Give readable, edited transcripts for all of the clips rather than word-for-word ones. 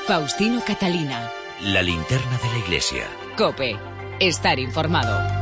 Faustino Catalina. La linterna de la iglesia. COPE. Estar informado.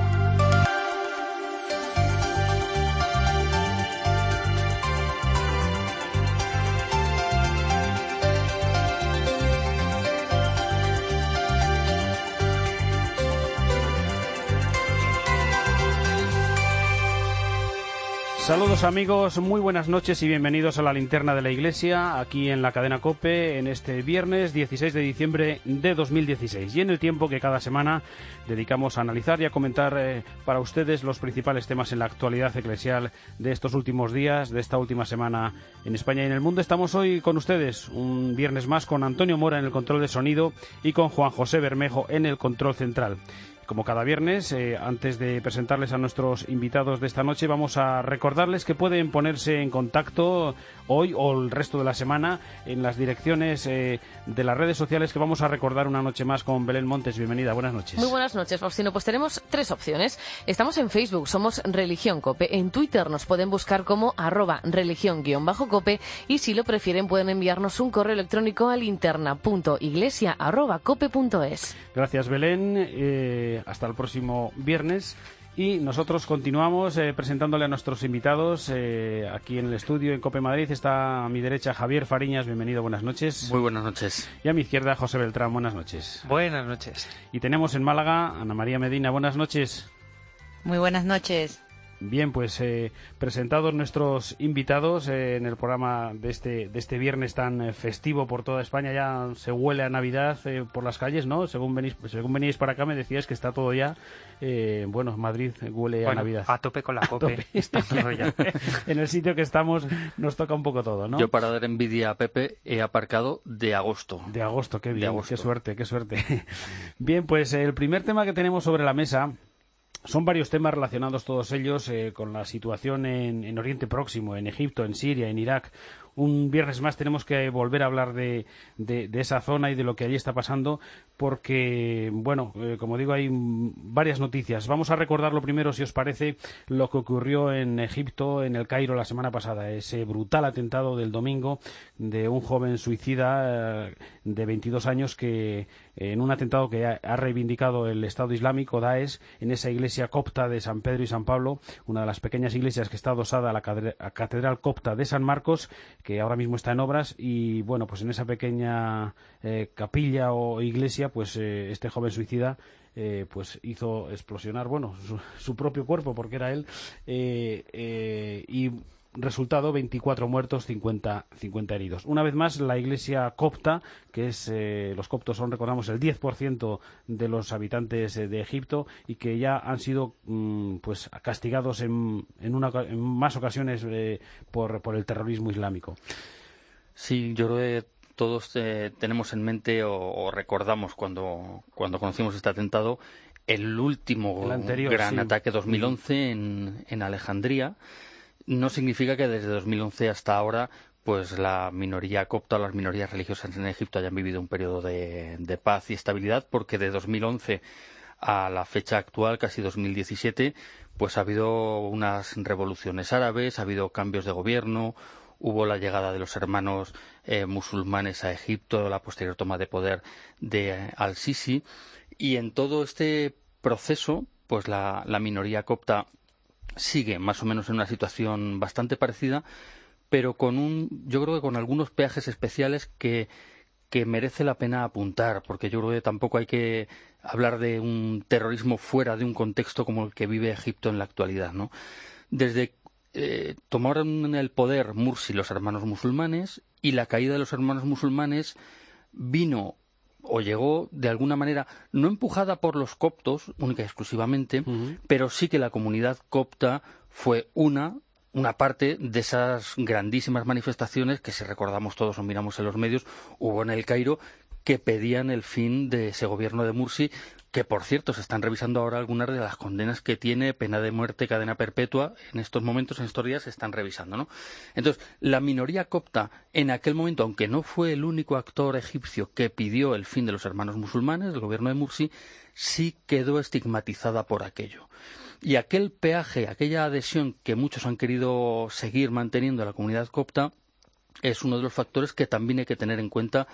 Saludos amigos, muy buenas noches y bienvenidos a la linterna de la iglesia, aquí en la cadena COPE, en este viernes 16 de diciembre de 2016. Y en el tiempo que cada semana dedicamos a analizar y a comentar para ustedes los principales temas en la actualidad eclesial de estos últimos días, de esta última semana en España y en el mundo. Estamos hoy con ustedes, un viernes más, con Antonio Mora en el control de sonido y con Juan José Bermejo en el control central. Como cada viernes, antes de presentarles a nuestros invitados de esta noche, vamos a recordarles que pueden ponerse en contacto hoy o el resto de la semana en las direcciones de las redes sociales que vamos a recordar una noche más con Belén Montes. Bienvenida, buenas noches. Muy buenas noches, Faustino. Pues tenemos tres opciones. Estamos en Facebook, somos Religión COPE. En Twitter nos pueden buscar como @religión_cope y si lo prefieren pueden enviarnos un correo electrónico a linterna.iglesia@cope.es. Gracias, Belén. Hasta el próximo viernes y nosotros continuamos presentándole a nuestros invitados aquí en el estudio en COPE Madrid. Está a mi derecha Javier Fariñas, bienvenido, buenas noches. Muy buenas noches. Y a mi izquierda José Beltrán, buenas noches. Buenas noches. Y tenemos en Málaga Ana María Medina, buenas noches. Muy buenas noches. Bien, pues presentados nuestros invitados en el programa de este viernes tan festivo por toda España. Ya se huele a Navidad por las calles, ¿no? Según veníais para acá me decíais que está todo ya. Bueno, Madrid huele a Navidad. A tope con la COPE. Está todo ya. En el sitio que estamos nos toca un poco todo, ¿no? Yo, para dar envidia a Pepe, he aparcado de agosto. De agosto, qué bien, de agosto. Qué suerte, qué suerte. Bien, pues el primer tema que tenemos sobre la mesa son varios temas relacionados todos ellos con la situación en Oriente Próximo, en Egipto, en Siria, en Irak. Un viernes más tenemos que volver a hablar de esa zona y de lo que allí está pasando porque, bueno, como digo, hay varias noticias. Vamos a recordar lo primero, si os parece, lo que ocurrió en Egipto, en el Cairo, la semana pasada. Ese brutal atentado del domingo de un joven suicida de 22 años que, en un atentado que ha reivindicado el Estado Islámico, Daesh, en esa iglesia copta de San Pedro y San Pablo, una de las pequeñas iglesias que está adosada a la Catedral Copta de San Marcos, que ahora mismo está en obras, y bueno, pues en esa pequeña capilla o iglesia, pues este joven suicida pues hizo explosionar, bueno, su propio cuerpo, porque era él, y resultado 24 muertos, 50 heridos. Una vez más, la iglesia copta, que es los coptos son, recordamos, el 10% de los habitantes de Egipto y que ya han sido pues castigados en más ocasiones por el terrorismo islámico. Sí, yo creo que todos tenemos en mente o recordamos cuando conocimos este atentado el último gran ataque 2011 en Alejandría. No significa que desde 2011 hasta ahora pues la minoría copta o las minorías religiosas en Egipto hayan vivido un periodo de paz y estabilidad, porque de 2011 a la fecha actual, casi 2017, pues ha habido unas revoluciones árabes, ha habido cambios de gobierno, hubo la llegada de los hermanos musulmanes a Egipto, la posterior toma de poder de Al-Sisi, y en todo este proceso pues la minoría copta sigue más o menos en una situación bastante parecida, pero yo creo que con algunos peajes especiales que merece la pena apuntar, porque yo creo que tampoco hay que hablar de un terrorismo fuera de un contexto como el que vive Egipto en la actualidad, ¿no? Desde tomaron el poder Mursi los hermanos musulmanes, y la caída de los hermanos musulmanes vino o llegó de alguna manera, no empujada por los coptos única y exclusivamente, pero sí que la comunidad copta fue una parte de esas grandísimas manifestaciones que, si recordamos todos o miramos en los medios, hubo en el Cairo, que pedían el fin de ese gobierno de Mursi, que por cierto se están revisando ahora algunas de las condenas que tiene, pena de muerte, cadena perpetua, en estos momentos, en estos días se están revisando, ¿no? Entonces, la minoría copta en aquel momento, aunque no fue el único actor egipcio que pidió el fin de los hermanos musulmanes, del gobierno de Mursi, sí quedó estigmatizada por aquello. Y aquel peaje, aquella adhesión que muchos han querido seguir manteniendo a la comunidad copta, es uno de los factores que también hay que tener en cuenta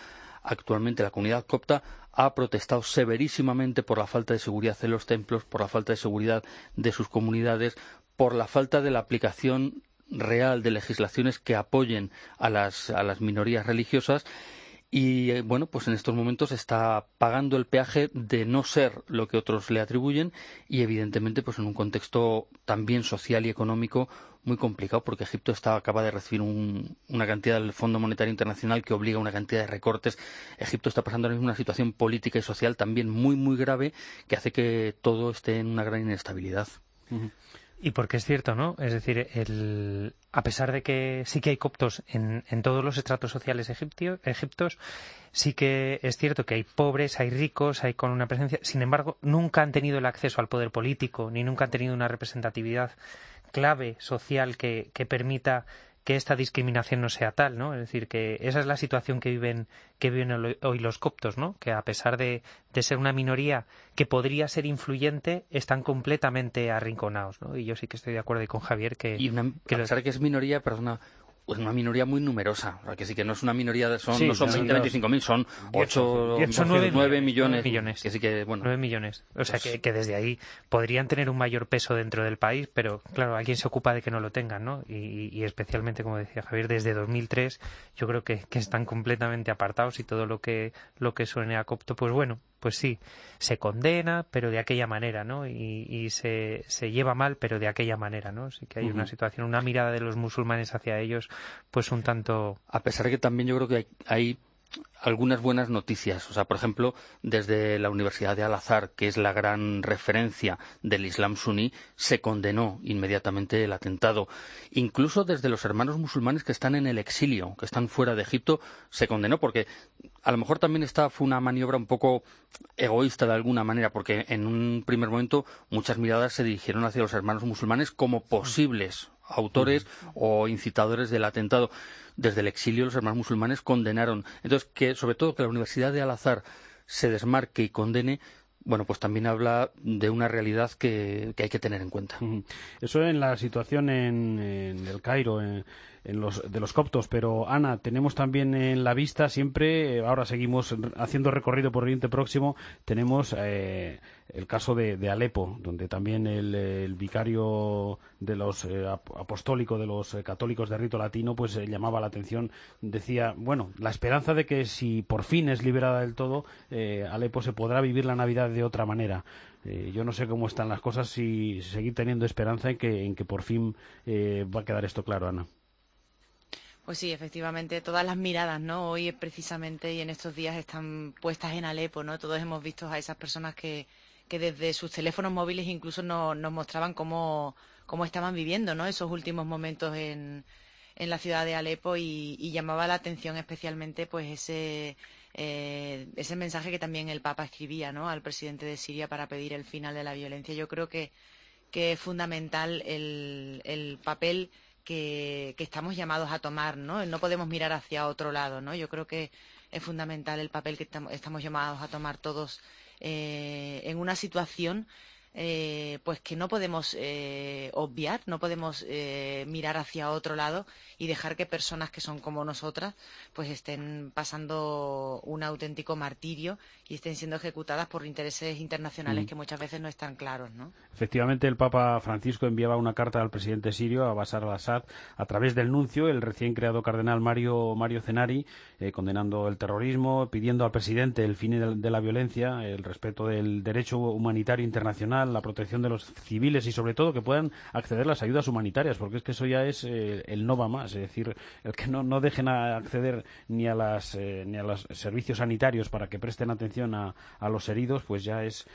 Actualmente la comunidad copta ha protestado severísimamente por la falta de seguridad en los templos, por la falta de seguridad de sus comunidades, por la falta de la aplicación real de legislaciones que apoyen a las minorías religiosas. Y bueno, pues en estos momentos está pagando el peaje de no ser lo que otros le atribuyen y evidentemente pues en un contexto también social y económico muy complicado, porque Egipto acaba de recibir una cantidad del Fondo Monetario Internacional que obliga a una cantidad de recortes. Egipto está pasando ahora mismo una situación política y social también muy muy grave que hace que todo esté en una gran inestabilidad. Uh-huh. Y porque es cierto, ¿no? Es decir, a pesar de que sí que hay coptos en todos los estratos sociales egipcios, sí que es cierto que hay pobres, hay ricos, hay con una presencia. Sin embargo, nunca han tenido el acceso al poder político, ni nunca han tenido una representatividad clave social que permita que esta discriminación no sea tal, ¿no? Es decir, que esa es la situación que viven hoy los coptos, ¿no? Que a pesar de ser una minoría que podría ser influyente, están completamente arrinconados, ¿no? Y yo sí que estoy de acuerdo ahí con Javier que... a pesar de que es minoría, perdona, pues una minoría muy numerosa, que sí que no es una minoría, no son 20, 25.000, son 9 millones. Que sí que, bueno. 9 millones. O sea, que desde ahí podrían tener un mayor peso dentro del país, pero claro, alguien se ocupa de que no lo tengan, ¿no? Y especialmente, como decía Javier, desde 2003 yo creo que están completamente apartados y todo lo que suene a copto, pues bueno, pues sí, se condena, pero de aquella manera, ¿no? Y se lleva mal, pero de aquella manera, ¿no? Sí que hay una situación, una mirada de los musulmanes hacia ellos, pues un tanto... A pesar de que también yo creo que hay algunas buenas noticias. O sea, por ejemplo, desde la Universidad de Al-Azhar, que es la gran referencia del Islam suní, se condenó inmediatamente el atentado. Incluso desde los hermanos musulmanes que están en el exilio, que están fuera de Egipto, se condenó, porque a lo mejor también fue una maniobra un poco egoísta de alguna manera, porque en un primer momento muchas miradas se dirigieron hacia los hermanos musulmanes como posibles autores o incitadores del atentado. Desde el exilio los hermanos musulmanes condenaron. Entonces, sobre todo que la Universidad de Al-Azhar se desmarque y condene, bueno, pues también habla de una realidad que hay que tener en cuenta. Eso en la situación en el Cairo, de los coptos, pero Ana, tenemos también en la vista siempre, ahora seguimos haciendo recorrido por Oriente Próximo, tenemos el caso de Alepo, donde también el vicario de los apostólico de los católicos de rito latino pues llamaba la atención, decía, bueno, la esperanza de que si por fin es liberada del todo, Alepo se podrá vivir la Navidad de otra manera. Yo no sé cómo están las cosas, si seguir teniendo esperanza en que por fin va a quedar esto claro, Ana. Pues sí, efectivamente, todas las miradas, ¿no? Hoy precisamente y en estos días están puestas en Alepo, ¿no? Todos hemos visto a esas personas que desde sus teléfonos móviles incluso nos mostraban cómo estaban viviendo, ¿no? Esos últimos momentos en la ciudad de Alepo y llamaba la atención especialmente pues ese mensaje que también el Papa escribía, ¿no? Al presidente de Siria para pedir el final de la violencia. Yo creo que es fundamental el papel que estamos llamados a tomar, ¿no? No podemos mirar hacia otro lado, ¿no? Yo creo que es fundamental el papel que estamos llamados a tomar todos en una situación pues que no podemos obviar, no podemos mirar hacia otro lado y dejar que personas que son como nosotras pues estén pasando un auténtico martirio y estén siendo ejecutadas por intereses internacionales que muchas veces no están claros, ¿no? Efectivamente, el Papa Francisco enviaba una carta al presidente sirio, a Bashar al-Assad, a través del nuncio, el recién creado cardenal Mario Zenari, condenando el terrorismo, pidiendo al presidente el fin de la violencia, el respeto del derecho humanitario internacional, la protección de los civiles y sobre todo que puedan acceder a las ayudas humanitarias, porque es que eso ya es el no va más, es decir, el que no dejen acceder ni a los servicios sanitarios para que presten atención a los heridos, pues ya es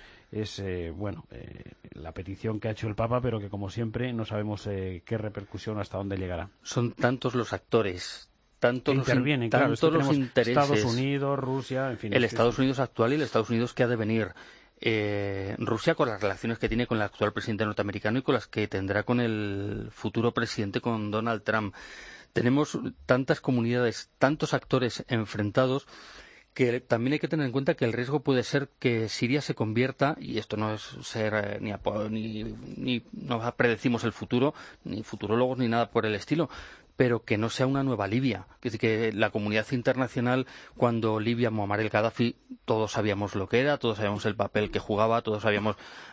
la petición que ha hecho el Papa, pero que como siempre no sabemos qué repercusión o hasta dónde llegará. Son tantos los actores, tantos los intereses. Estados Unidos, Rusia, en fin. El Estados Unidos actual y el Estados Unidos que ha de venir. Rusia con las relaciones que tiene con el actual presidente norteamericano y con las que tendrá con el futuro presidente, con Donald Trump. Tenemos tantas comunidades, tantos actores enfrentados, que también hay que tener en cuenta que el riesgo puede ser que Siria se convierta, y esto no es ser ni no predecimos el futuro, ni futurólogos ni nada por el estilo, pero que no sea una nueva Libia. Es decir, que la comunidad internacional, cuando Libia, Muammar el Gaddafi, todos sabíamos lo que era, todos sabíamos el papel que jugaba, todos sabíamos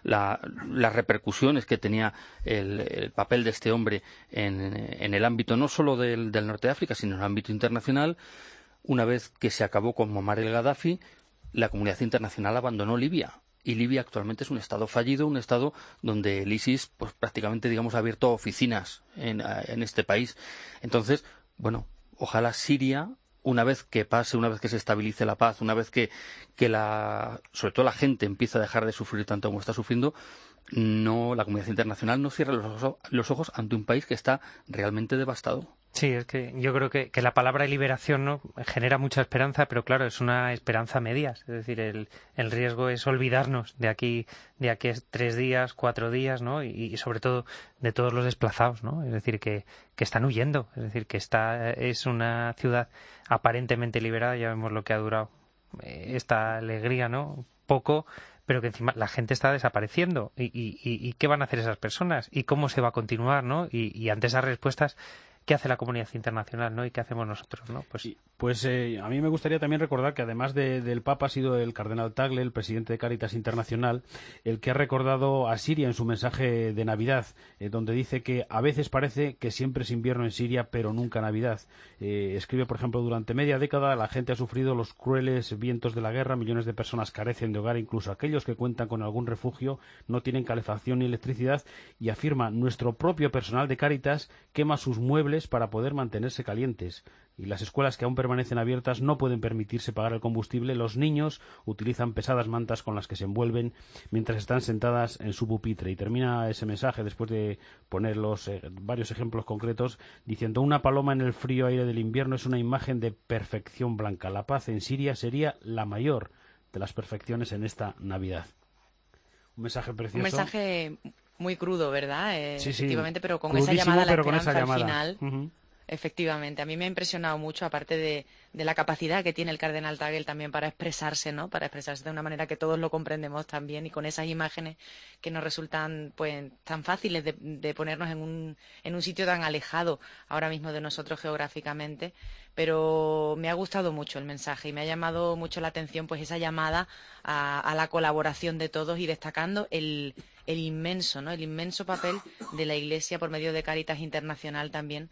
las repercusiones que tenía el papel de este hombre en el ámbito no solo del norte de África, sino en el ámbito internacional. Una vez que se acabó con Muammar el Gaddafi, la comunidad internacional abandonó Libia. Y Libia actualmente es un estado fallido, un estado donde el ISIS pues prácticamente, digamos, ha abierto oficinas en este país. Entonces, bueno, ojalá Siria, una vez que pase, una vez que se estabilice la paz, una vez que sobre todo la gente empiece a dejar de sufrir tanto como está sufriendo, la comunidad internacional no cierre los ojos ante un país que está realmente devastado. Sí, es que yo creo que la palabra liberación, ¿no?, genera mucha esperanza, pero claro, es una esperanza a medias. Es decir, el riesgo es olvidarnos de aquí a 3 días, 4 días, ¿no? Y sobre todo de todos los desplazados, ¿no? Es decir, que están huyendo. Es decir, que es una ciudad aparentemente liberada. Ya vemos lo que ha durado esta alegría, ¿no? Poco, pero que encima la gente está desapareciendo. ¿Y qué van a hacer esas personas? ¿Y cómo se va a continuar, ¿no? Y ante esas respuestas, ¿qué hace la comunidad internacional, ¿no? ¿Y qué hacemos nosotros, ¿no? Pues a mí me gustaría también recordar que además del Papa ha sido el cardenal Tagle, el presidente de Cáritas Internacional, el que ha recordado a Siria en su mensaje de Navidad, donde dice que a veces parece que siempre es invierno en Siria, pero nunca Navidad. Escribe, por ejemplo, durante media década la gente ha sufrido los crueles vientos de la guerra, millones de personas carecen de hogar, incluso aquellos que cuentan con algún refugio no tienen calefacción ni electricidad, y afirma: nuestro propio personal de Cáritas quema sus muebles para poder mantenerse calientes, y las escuelas que aún permanecen abiertas no pueden permitirse pagar el combustible. Los niños utilizan pesadas mantas con las que se envuelven mientras están sentadas en su pupitre. Y termina ese mensaje, después de poner varios ejemplos concretos, diciendo: una paloma en el frío aire del invierno es una imagen de perfección blanca. La paz en Siria sería la mayor de las perfecciones en esta Navidad. Un mensaje precioso. Un mensaje muy crudo, ¿verdad? Sí, efectivamente, pero con crudísimo, esa llamada a la pero con esa esperanza al llamada. final. Uh-huh. Efectivamente, a mí me ha impresionado mucho, aparte de la capacidad que tiene el cardenal Tagle también para expresarse, ¿no? Para expresarse de una manera que todos lo comprendemos también, y con esas imágenes que nos resultan pues tan fáciles de ponernos en un sitio tan alejado ahora mismo de nosotros geográficamente. Pero me ha gustado mucho el mensaje y me ha llamado mucho la atención pues esa llamada a la colaboración de todos, y destacando el inmenso, ¿no? El inmenso papel de la Iglesia por medio de Cáritas Internacional también,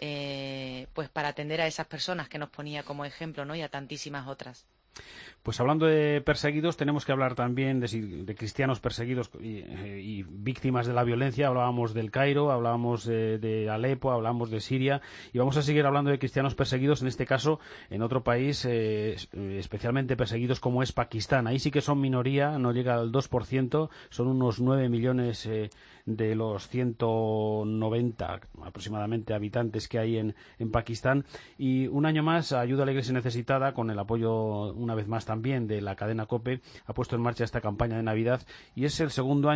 pues para atender a esas personas que nos ponía como ejemplo, ¿no? Y a tantísimas otras. Pues hablando de perseguidos, tenemos que hablar también de cristianos perseguidos y víctimas de la violencia. Hablábamos del Cairo, hablábamos de Alepo, hablábamos de Siria, y vamos a seguir hablando de cristianos perseguidos, en este caso en otro país especialmente perseguidos como es Pakistán. Ahí sí que son minoría, no llega al 2%, son unos 9 millones de los 190 aproximadamente habitantes que hay en Pakistán. Y un año más, Ayuda a la Iglesia Necesitada, con el apoyo una vez más también de la cadena COPE, ha puesto en marcha esta campaña de Navidad, y es la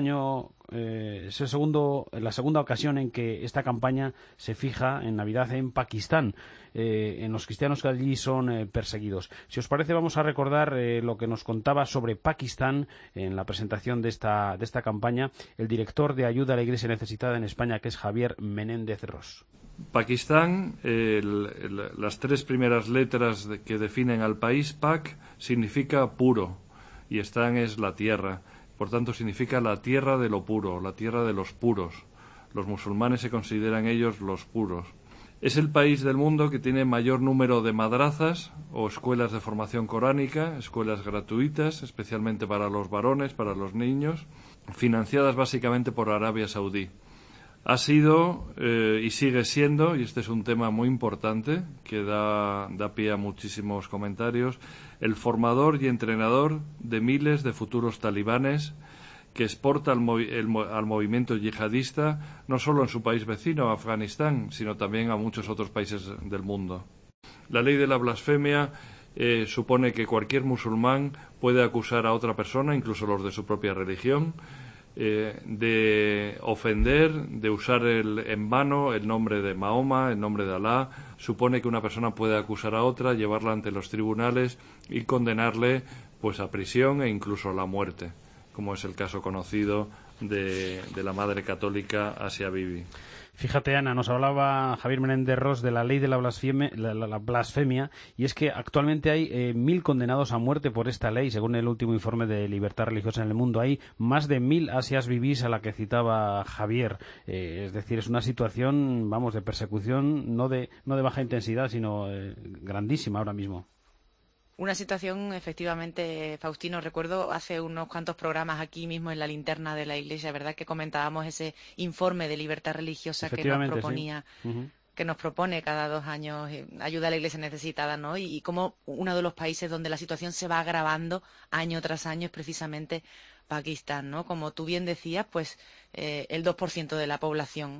segunda ocasión en que esta campaña se fija en Navidad en Pakistán, en los cristianos que allí son perseguidos. Si os parece, vamos a recordar lo que nos contaba sobre Pakistán en la presentación de esta campaña el director de Ayuda a la Iglesia Necesitada en España, que es Javier Menéndez Ros. Pakistán, las 3 primeras letras que definen al país, Pak, significa puro, y Están es la tierra. Por tanto, significa la tierra de lo puro, la tierra de los puros. Los musulmanes se consideran ellos los puros. Es el país del mundo que tiene mayor número de madrazas o escuelas de formación coránica, escuelas gratuitas, especialmente para los varones, para los niños, financiadas básicamente por Arabia Saudí. Ha sido y sigue siendo, y este es un tema muy importante que da pie a muchísimos comentarios, el formador y entrenador de miles de futuros talibanes, que exporta al movimiento yihadista no solo en su país vecino, Afganistán, sino también a muchos otros países del mundo. La ley de la blasfemia supone que cualquier musulmán puede acusar a otra persona, incluso los de su propia religión, de ofender, de usar en vano el nombre de Mahoma, el nombre de Alá. Supone que una persona puede acusar a otra, llevarla ante los tribunales y condenarle pues a prisión e incluso a la muerte, como es el caso conocido de la Madre Católica Asia Bibi. Fíjate, Ana, nos hablaba Javier Menéndez Ros de la ley de la blasfemia, y es que actualmente hay 1.000 condenados a muerte por esta ley, según el último informe de libertad religiosa en el mundo. Hay más de 1.000 Asias Bibis a la que citaba Javier. Es decir, es una situación, vamos, de persecución no de baja intensidad, sino grandísima ahora mismo. Una situación, efectivamente, Faustino, recuerdo hace unos cuantos programas aquí mismo en la linterna de la Iglesia, ¿verdad?, que comentábamos ese informe de libertad religiosa que nos proponía, sí. Que nos propone cada 2 años ayuda a la Iglesia necesitada, ¿no? Y como uno de los países donde la situación se va agravando año tras año es precisamente Pakistán, ¿no? Como tú bien decías, pues el 2% de la población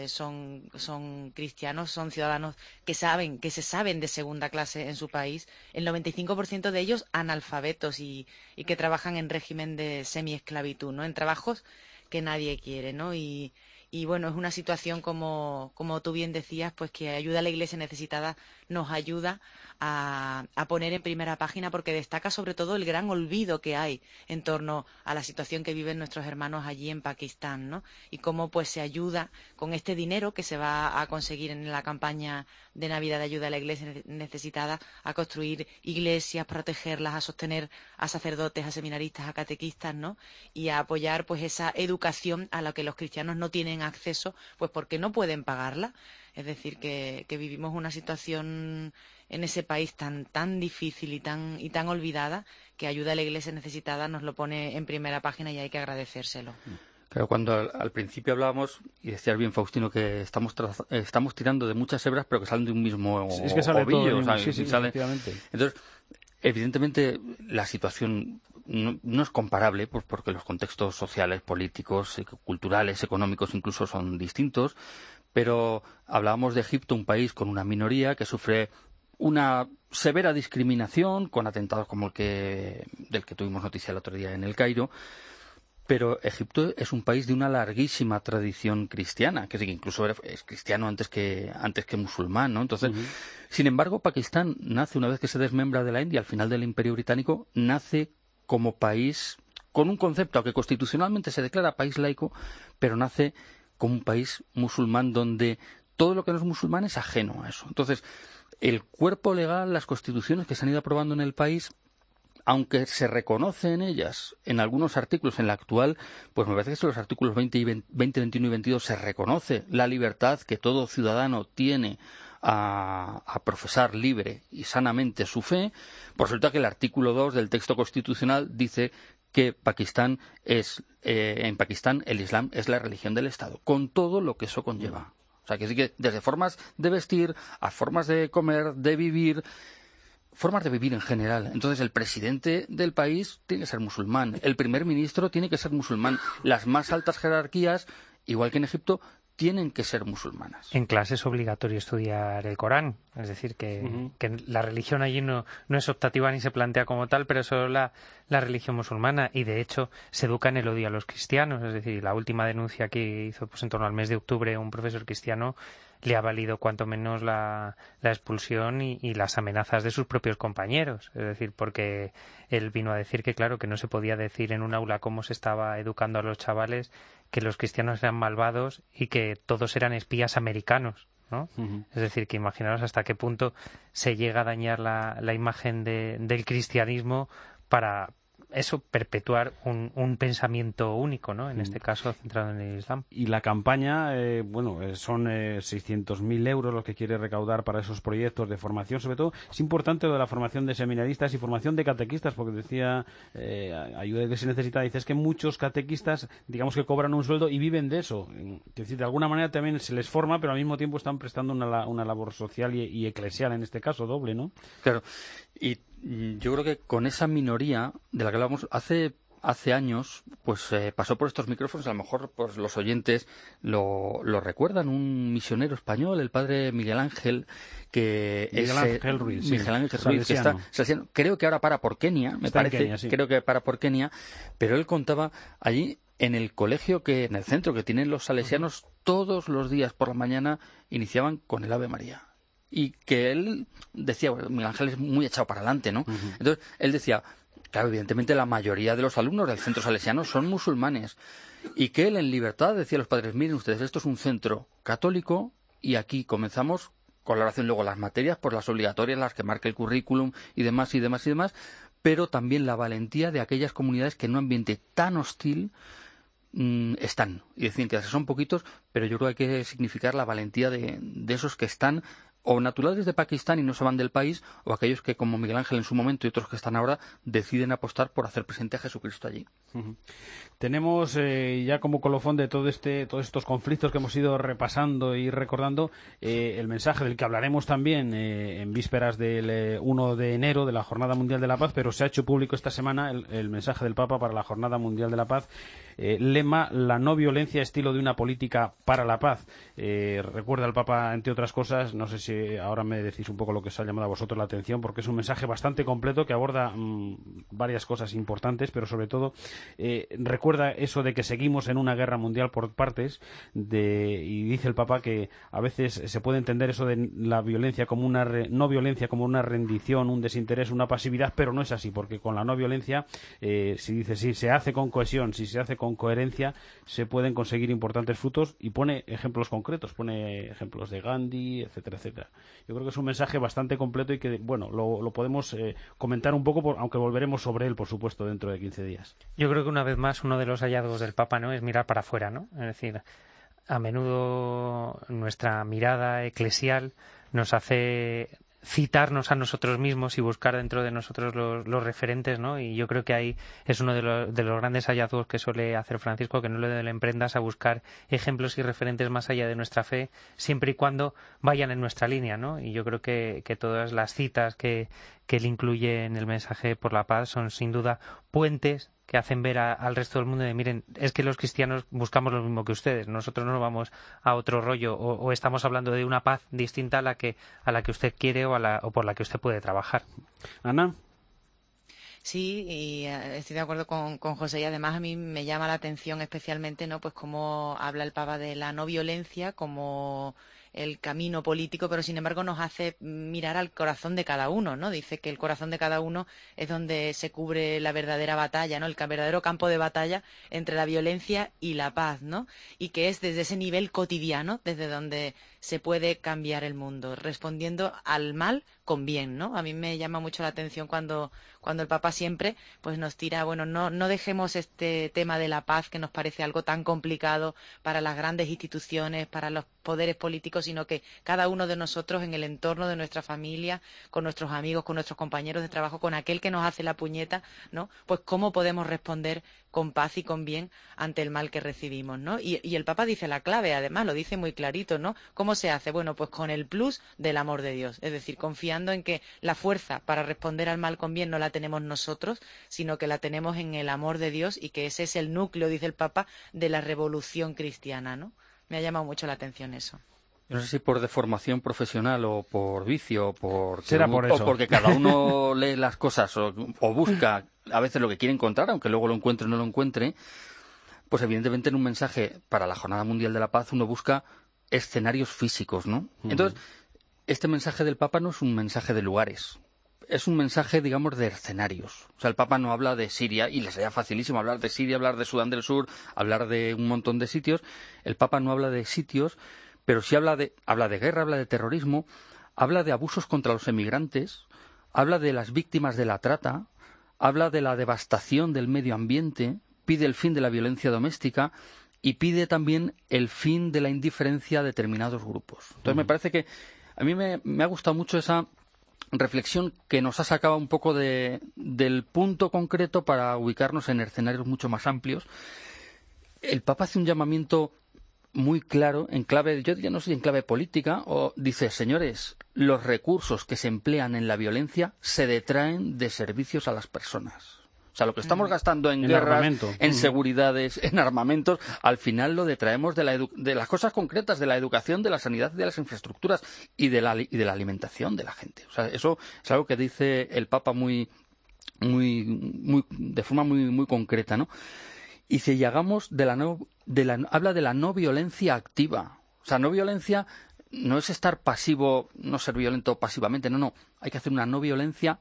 son cristianos, son ciudadanos que se saben de segunda clase en su país. El 95% de ellos analfabetos y que trabajan en régimen de semiesclavitud, ¿no? En trabajos que nadie quiere, ¿no? Y bueno, es una situación como tú bien decías, pues que ayuda a la Iglesia necesitada nos ayuda a poner en primera página, porque destaca sobre todo el gran olvido que hay en torno a la situación que viven nuestros hermanos allí en Pakistán, ¿no? Y cómo pues se ayuda con este dinero que se va a conseguir en la campaña de Navidad de ayuda a la Iglesia necesitada a construir iglesias, protegerlas, a sostener a sacerdotes, a seminaristas, a catequistas, ¿no? Y a apoyar pues esa educación a la que los cristianos no tienen acceso, pues porque no pueden pagarla. Es decir, que vivimos una situación en ese país tan difícil y tan olvidada, que ayuda a la Iglesia necesitada nos lo pone en primera página y hay que agradecérselo. Claro, cuando al principio hablábamos, y decías bien, Faustino, que estamos tirando de muchas hebras, pero que salen de un mismo ovillo. Es que sale todo efectivamente. Entonces, evidentemente, la situación no es comparable, pues porque los contextos sociales, políticos, culturales, económicos incluso son distintos, pero hablábamos de Egipto, un país con una minoría que sufre una severa discriminación, con atentados como del que tuvimos noticia el otro día en El Cairo. Pero Egipto es un país de una larguísima tradición cristiana, que incluso es cristiano antes que musulmán, ¿no? Entonces, sin embargo, Pakistán nace, una vez que se desmembra de la India al final del Imperio Británico, nace como país con un concepto, aunque constitucionalmente se declara país laico, pero nace como un país musulmán donde todo lo que no es musulmán es ajeno a eso. Entonces, el cuerpo legal, las constituciones que se han ido aprobando en el país, aunque se reconoce en ellas, en algunos artículos, en la actual, pues me parece que en los artículos 20, 21 y 22 se reconoce la libertad que todo ciudadano tiene a profesar libre y sanamente su fe, pues resulta que el artículo 2 del texto constitucional dice que en Pakistán el Islam es la religión del Estado, con todo lo que eso conlleva. O sea, que sí que desde formas de vestir a formas de comer, de vivir, formas de vivir en general. Entonces, el presidente del país tiene que ser musulmán, el primer ministro tiene que ser musulmán, las más altas jerarquías, igual que en Egipto, tienen que ser musulmanas. En clase es obligatorio estudiar el Corán, es decir, que la religión allí no es optativa ni se plantea como tal, pero solo la religión musulmana, y de hecho se educa en el odio a los cristianos. Es decir, la última denuncia que hizo pues en torno al mes de octubre un profesor cristiano le ha valido cuanto menos la expulsión y las amenazas de sus propios compañeros. Es decir, porque él vino a decir que, claro, que no se podía decir en un aula cómo se estaba educando a los chavales, que los cristianos eran malvados y que todos eran espías americanos, ¿no? Es decir, que imaginaros hasta qué punto se llega a dañar la imagen del cristianismo para eso, perpetuar un pensamiento único, ¿no? En este caso centrado en el Islam. Y la campaña, son 600.000 euros los que quiere recaudar para esos proyectos de formación. Sobre todo es importante lo de la formación de seminaristas y formación de catequistas, porque decía Ayuda que se necesita, dice, es que muchos catequistas, digamos que cobran un sueldo y viven de eso. Es decir, de alguna manera también se les forma, pero al mismo tiempo están prestando una labor social y eclesial, en este caso, doble, ¿no? Claro, y yo creo que con esa minoría de la que hablábamos hace años, pues pasó por estos micrófonos, a lo mejor pues los oyentes lo recuerdan, un misionero español, el padre Miguel Ángel Ruiz, que está salesiano. Creo que ahora para por Kenia, creo que para por Kenia, pero él contaba allí en el colegio en el centro que tienen los salesianos, todos los días por la mañana iniciaban con el Ave María. Y que él decía, Miguel Ángel es muy echado para adelante, ¿no? Entonces, él decía, Claro, evidentemente la mayoría de los alumnos del centro salesiano son musulmanes. Y que él en libertad decía a los padres, miren ustedes, esto es un centro católico y aquí comenzamos con la oración, luego las materias, por las obligatorias, las que marca el currículum y demás, pero también la valentía de aquellas comunidades que en un ambiente tan hostil están. Y decían que son poquitos, pero yo creo que hay que significar la valentía de esos que están o naturales de Pakistán y no se van del país, o aquellos que, como Miguel Ángel en su momento y otros que están ahora, deciden apostar por hacer presente a Jesucristo allí. Tenemos ya como colofón de todos estos conflictos que hemos ido repasando y recordando, el mensaje del que hablaremos también en vísperas del 1 de enero, de la Jornada Mundial de la Paz, pero se ha hecho público esta semana el mensaje del Papa para la Jornada Mundial de la Paz. Lema: la no violencia, estilo de una política para la paz. Recuerda el Papa, entre otras cosas, no sé si ahora me decís un poco lo que os ha llamado a vosotros la atención, porque es un mensaje bastante completo que aborda varias cosas importantes, pero sobre todo recuerda eso de que seguimos en una guerra mundial por partes, y dice el Papa que a veces se puede entender eso de la violencia como una no violencia como una rendición, un desinterés, una pasividad, pero no es así, porque con la no violencia, si se hace con cohesión, si se hace con coherencia, se pueden conseguir importantes frutos, y pone ejemplos concretos, pone ejemplos de Gandhi, etcétera, etcétera. Yo creo que es un mensaje bastante completo y que, bueno, lo podemos comentar un poco, aunque volveremos sobre él, por supuesto, dentro de 15 días. Yo creo que una vez más uno de los hallazgos del Papa, ¿no?, es mirar para afuera, ¿no? Es decir, a menudo nuestra mirada eclesial nos hace citarnos a nosotros mismos y buscar dentro de nosotros los referentes, ¿no? Y yo creo que ahí es uno de los grandes hallazgos que suele hacer Francisco, que no le emprendas a buscar ejemplos y referentes más allá de nuestra fe, siempre y cuando vayan en nuestra línea, ¿no? Y yo creo que todas las citas que él incluye en el mensaje por la paz son sin duda puentes que hacen ver al resto del mundo de, miren, es que los cristianos buscamos lo mismo que ustedes, nosotros no vamos a otro rollo, o estamos hablando de una paz distinta a la que usted quiere o por la que usted puede trabajar. Ana. Sí, y estoy de acuerdo con José, y además a mí me llama la atención especialmente, ¿no?, pues cómo habla el Papa de la no violencia como el camino político, pero sin embargo nos hace mirar al corazón de cada uno, ¿no? Dice que el corazón de cada uno es donde se cubre la verdadera batalla, ¿no? El verdadero campo de batalla entre la violencia y la paz, ¿no? Y que es desde ese nivel cotidiano desde donde se puede cambiar el mundo, respondiendo al mal con bien, ¿no? A mí me llama mucho la atención cuando el Papa siempre pues nos tira, bueno, no dejemos este tema de la paz, que nos parece algo tan complicado para las grandes instituciones, para los poderes políticos, sino que cada uno de nosotros en el entorno de nuestra familia, con nuestros amigos, con nuestros compañeros de trabajo, con aquel que nos hace la puñeta, ¿no? Pues cómo podemos responder con paz y con bien ante el mal que recibimos, ¿no? Y el Papa dice la clave, además, lo dice muy clarito, ¿no? ¿Cómo se hace? Bueno, pues con el plus del amor de Dios, es decir, confiando en que la fuerza para responder al mal con bien no la tenemos nosotros, sino que la tenemos en el amor de Dios, y que ese es el núcleo, dice el Papa, de la revolución cristiana, ¿no? Me ha llamado mucho la atención eso. Yo no sé si por deformación profesional o por vicio o porque cada uno lee las cosas o busca a veces lo que quiere encontrar, aunque luego lo encuentre o no lo encuentre, pues evidentemente en un mensaje para la Jornada Mundial de la Paz uno busca escenarios físicos, ¿no? Entonces, este mensaje del Papa no es un mensaje de lugares, es un mensaje, digamos, de escenarios. O sea, el Papa no habla de Siria, y les sería facilísimo hablar de Siria, hablar de Sudán del Sur, hablar de un montón de sitios. El Papa no habla de sitios, pero sí habla de guerra, habla de terrorismo, habla de abusos contra los emigrantes, habla de las víctimas de la trata, habla de la devastación del medio ambiente, pide el fin de la violencia doméstica y pide también el fin de la indiferencia a determinados grupos. Entonces me parece que a mí me ha gustado mucho esa reflexión que nos ha sacado un poco del punto concreto para ubicarnos en escenarios mucho más amplios. El Papa hace un llamamiento muy claro, en clave, yo ya no sé, en clave política, o dice, señores, los recursos que se emplean en la violencia se detraen de servicios a las personas. O sea, lo que estamos gastando en guerras, armamento, en seguridades, en armamentos, al final lo detraemos de las cosas concretas, de la educación, de la sanidad, de las infraestructuras y de la alimentación de la gente. O sea, eso es algo que dice el Papa de forma muy concreta, ¿no? Y si habla de la no violencia activa. O sea, no violencia no es estar pasivo, no ser violento pasivamente, no. Hay que hacer una no violencia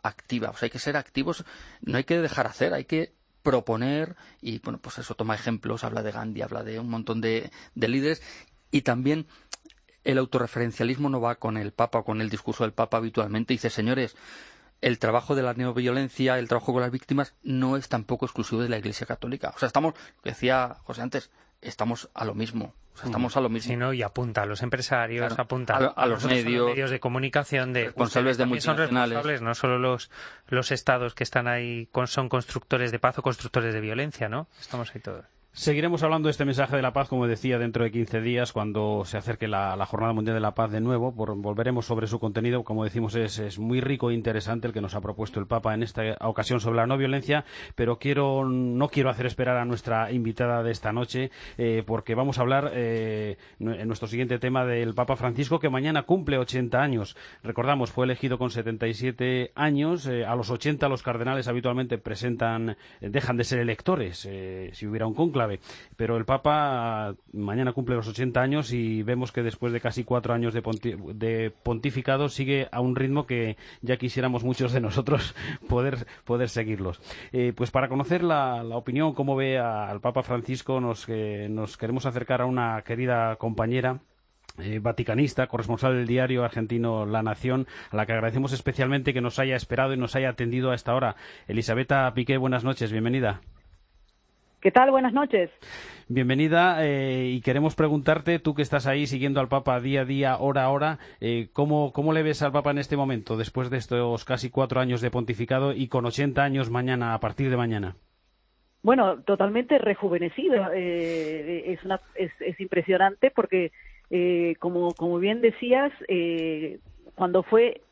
activa. O sea, hay que ser activos, no hay que dejar hacer, hay que proponer y, bueno, pues eso toma ejemplos, habla de Gandhi, habla de un montón de líderes y también el autorreferencialismo no va con el Papa o con el discurso del Papa habitualmente. Dice, señores, el trabajo de la neoviolencia, el trabajo con las víctimas no es tampoco exclusivo de la Iglesia Católica. O sea, estamos, lo que decía José antes, estamos a lo mismo. O sea, estamos a lo mismo. Sí, ¿no? Y apunta a los empresarios, claro, apunta a los medios de comunicación, de responsables de multinacionales. Son responsables, no solo los estados que están ahí son constructores de paz o constructores de violencia, ¿no? Estamos ahí todos. Seguiremos hablando de este mensaje de la paz, como decía, dentro de 15 días, cuando se acerque la Jornada Mundial de la Paz de nuevo. Volveremos sobre su contenido. Como decimos, es muy rico e interesante el que nos ha propuesto el Papa en esta ocasión sobre la no violencia, pero no quiero hacer esperar a nuestra invitada de esta noche, porque vamos a hablar en nuestro siguiente tema del Papa Francisco, que mañana cumple 80 años. Recordamos, fue elegido con 77 años. A los 80 los cardenales habitualmente dejan de ser electores, si hubiera un cónclave. Pero el Papa mañana cumple los 80 años y vemos que después de casi 4 años de pontificado sigue a un ritmo que ya quisiéramos muchos de nosotros poder seguirlos. Pues para conocer la opinión, cómo ve al Papa Francisco, nos queremos acercar a una querida compañera vaticanista, corresponsal del diario argentino La Nación, a la que agradecemos especialmente que nos haya esperado y nos haya atendido a esta hora. Elisabetta Piqué, buenas noches, bienvenida. ¿Qué tal? Buenas noches. Bienvenida, y queremos preguntarte, tú que estás ahí siguiendo al Papa día a día, hora a hora, ¿cómo le ves al Papa en este momento, después de estos casi 4 años de pontificado y con 80 años a partir de mañana? Bueno, totalmente rejuvenecido. Es impresionante porque, como bien decías, cuando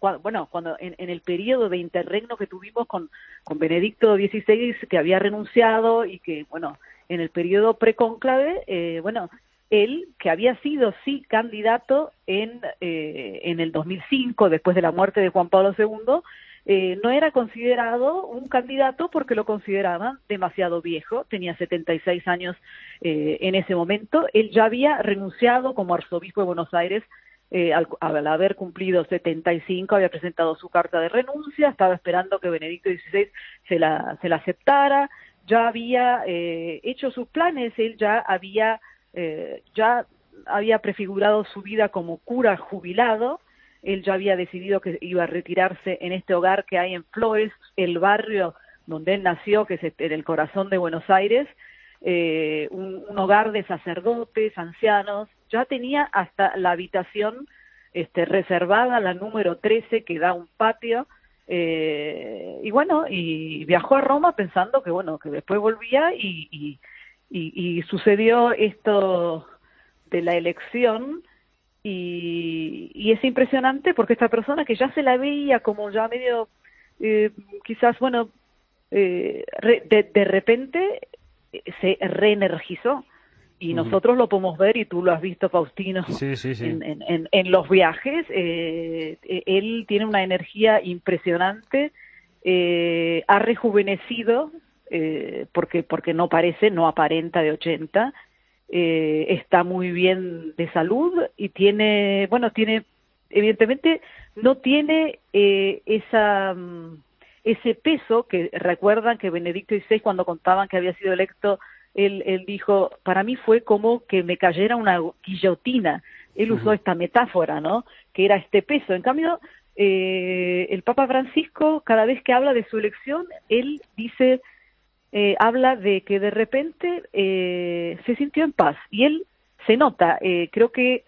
en el periodo de interregno que tuvimos con Benedicto XVI, que había renunciado, y que, bueno, en el periodo precónclave, él, que había sido sí candidato en el 2005, después de la muerte de Juan Pablo II, no era considerado un candidato porque lo consideraban demasiado viejo, tenía 76 años en ese momento. Él ya había renunciado como arzobispo de Buenos Aires. Al haber cumplido 75, había presentado su carta de renuncia, estaba esperando que Benedicto XVI se la aceptara, ya había hecho sus planes, él ya había prefigurado su vida como cura jubilado, él ya había decidido que iba a retirarse en este hogar que hay en Flores, el barrio donde él nació, que es en el corazón de Buenos Aires, un hogar de sacerdotes, ancianos. Ya tenía hasta la habitación reservada, la número 13, que da un patio, y viajó a Roma pensando que después volvía y sucedió esto de la elección, y es impresionante porque esta persona que ya se la veía como ya medio, quizás, de repente se reenergizó. Y nosotros lo podemos ver, y tú lo has visto, Faustino, sí. En los viajes. Él tiene una energía impresionante, ha rejuvenecido, porque no aparenta de 80, está muy bien de salud y evidentemente no tiene ese peso que recuerdan que Benedicto XVI, cuando contaban que había sido electo, él dijo, para mí fue como que me cayera una guillotina. Él usó esta metáfora, ¿no? Que era este peso. En cambio, el Papa Francisco, cada vez que habla de su elección, él dice, habla de que de repente se sintió en paz. Y él se nota, creo que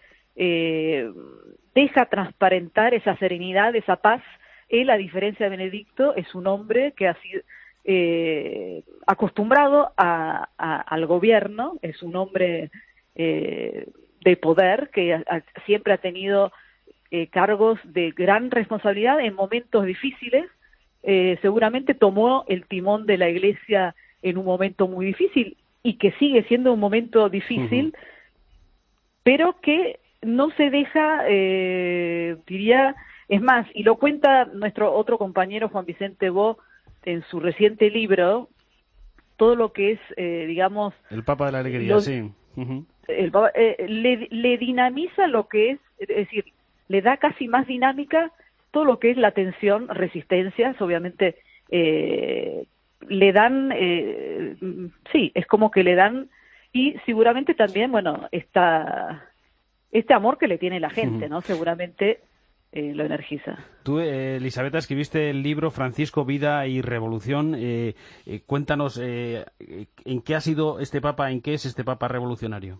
deja transparentar esa serenidad, esa paz. Él, a diferencia de Benedicto, es un hombre que ha sido acostumbrado al gobierno, es un hombre de poder que siempre ha tenido cargos de gran responsabilidad en momentos difíciles. Seguramente tomó el timón de la Iglesia en un momento muy difícil y que sigue siendo un momento difícil, pero que no se deja, diría, es más, y lo cuenta nuestro otro compañero Juan Vicente Bo en su reciente libro, todo lo que es, digamos... El Papa de la Alegría, sí. El Papa, le dinamiza lo que es decir, le da casi más dinámica todo lo que es la tensión, resistencias, obviamente le dan, sí, es como que le dan, y seguramente también, bueno, este amor que le tiene la gente, ¿no? Seguramente lo energiza. Tú, Elisabetta, escribiste el libro Francisco, Vida y Revolución. Cuéntanos en qué ha sido este Papa, en qué es este Papa revolucionario.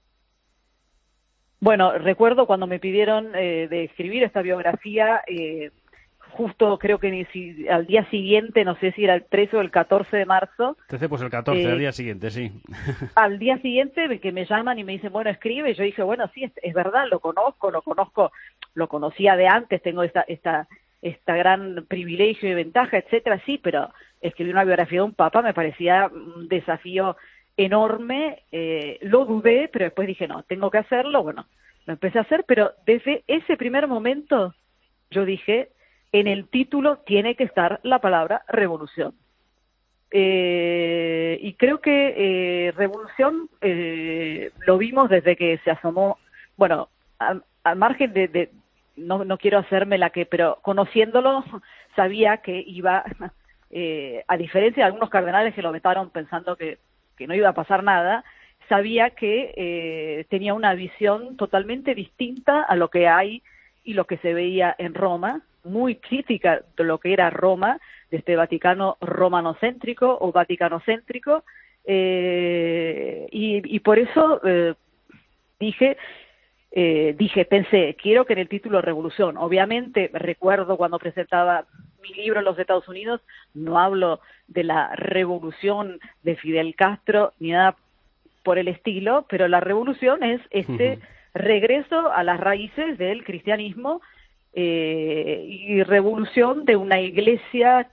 Bueno, recuerdo cuando me pidieron de escribir esta biografía, justo creo que al día siguiente, no sé si era el 13 o el 14 de marzo. Pues el 14, al día siguiente, sí. Al día siguiente que me llaman y me dicen, bueno, escribe, yo dije, bueno, sí, es verdad, lo conocía de antes, tengo esta gran privilegio y ventaja, etcétera, sí, pero escribir una biografía de un papa me parecía un desafío enorme, lo dudé, pero después dije, no, tengo que hacerlo, bueno, lo empecé a hacer, pero desde ese primer momento yo dije, en el título tiene que estar la palabra revolución. Y creo que revolución lo vimos desde que se asomó, bueno, al margen de no quiero hacerme la que, pero conociéndolo sabía que iba, a diferencia de algunos cardenales que lo vetaron pensando que no iba a pasar nada, sabía que tenía una visión totalmente distinta a lo que hay y lo que se veía en Roma, muy crítica de lo que era Roma, de este Vaticano romanocéntrico o vaticanocéntrico, y por eso pensé, quiero que en el título revolución. Obviamente, recuerdo cuando presentaba mi libro en los Estados Unidos, no hablo de la revolución de Fidel Castro ni nada por el estilo, pero la revolución es regreso a las raíces del cristianismo, y revolución de una iglesia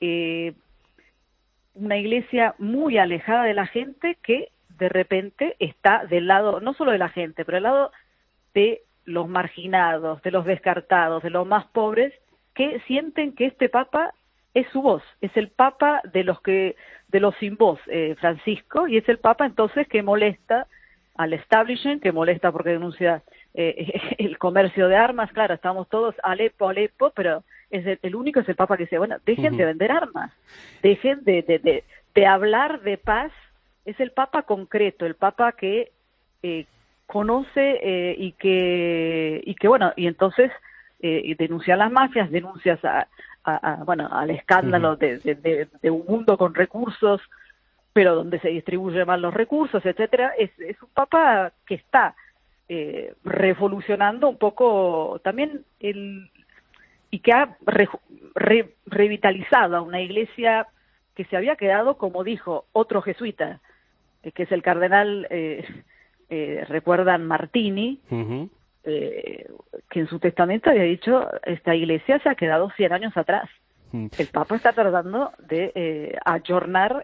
muy alejada de la gente, que de repente está del lado, no solo de la gente, pero del lado de los marginados, de los descartados, de los más pobres, que sienten que este Papa es su voz, es el Papa de los sin voz, Francisco, y es el Papa entonces que molesta al establishment, que molesta porque denuncia el comercio de armas. Claro, estamos todos Alepo, pero el único es el Papa que dice, bueno, dejen de vender armas, dejen de hablar de paz. Es el Papa concreto, el Papa que conoce y que bueno, y entonces denuncia a las mafias, denuncias al escándalo de un mundo con recursos, pero donde se distribuyen mal los recursos, etcétera. Es un Papa que está revolucionando un poco también y que ha revitalizado a una iglesia que se había quedado, como dijo otro jesuita, que es el cardenal, recuerdan, Martini, que en su testamento había dicho, esta iglesia se ha quedado 100 años atrás. El Papa está tratando de ayornar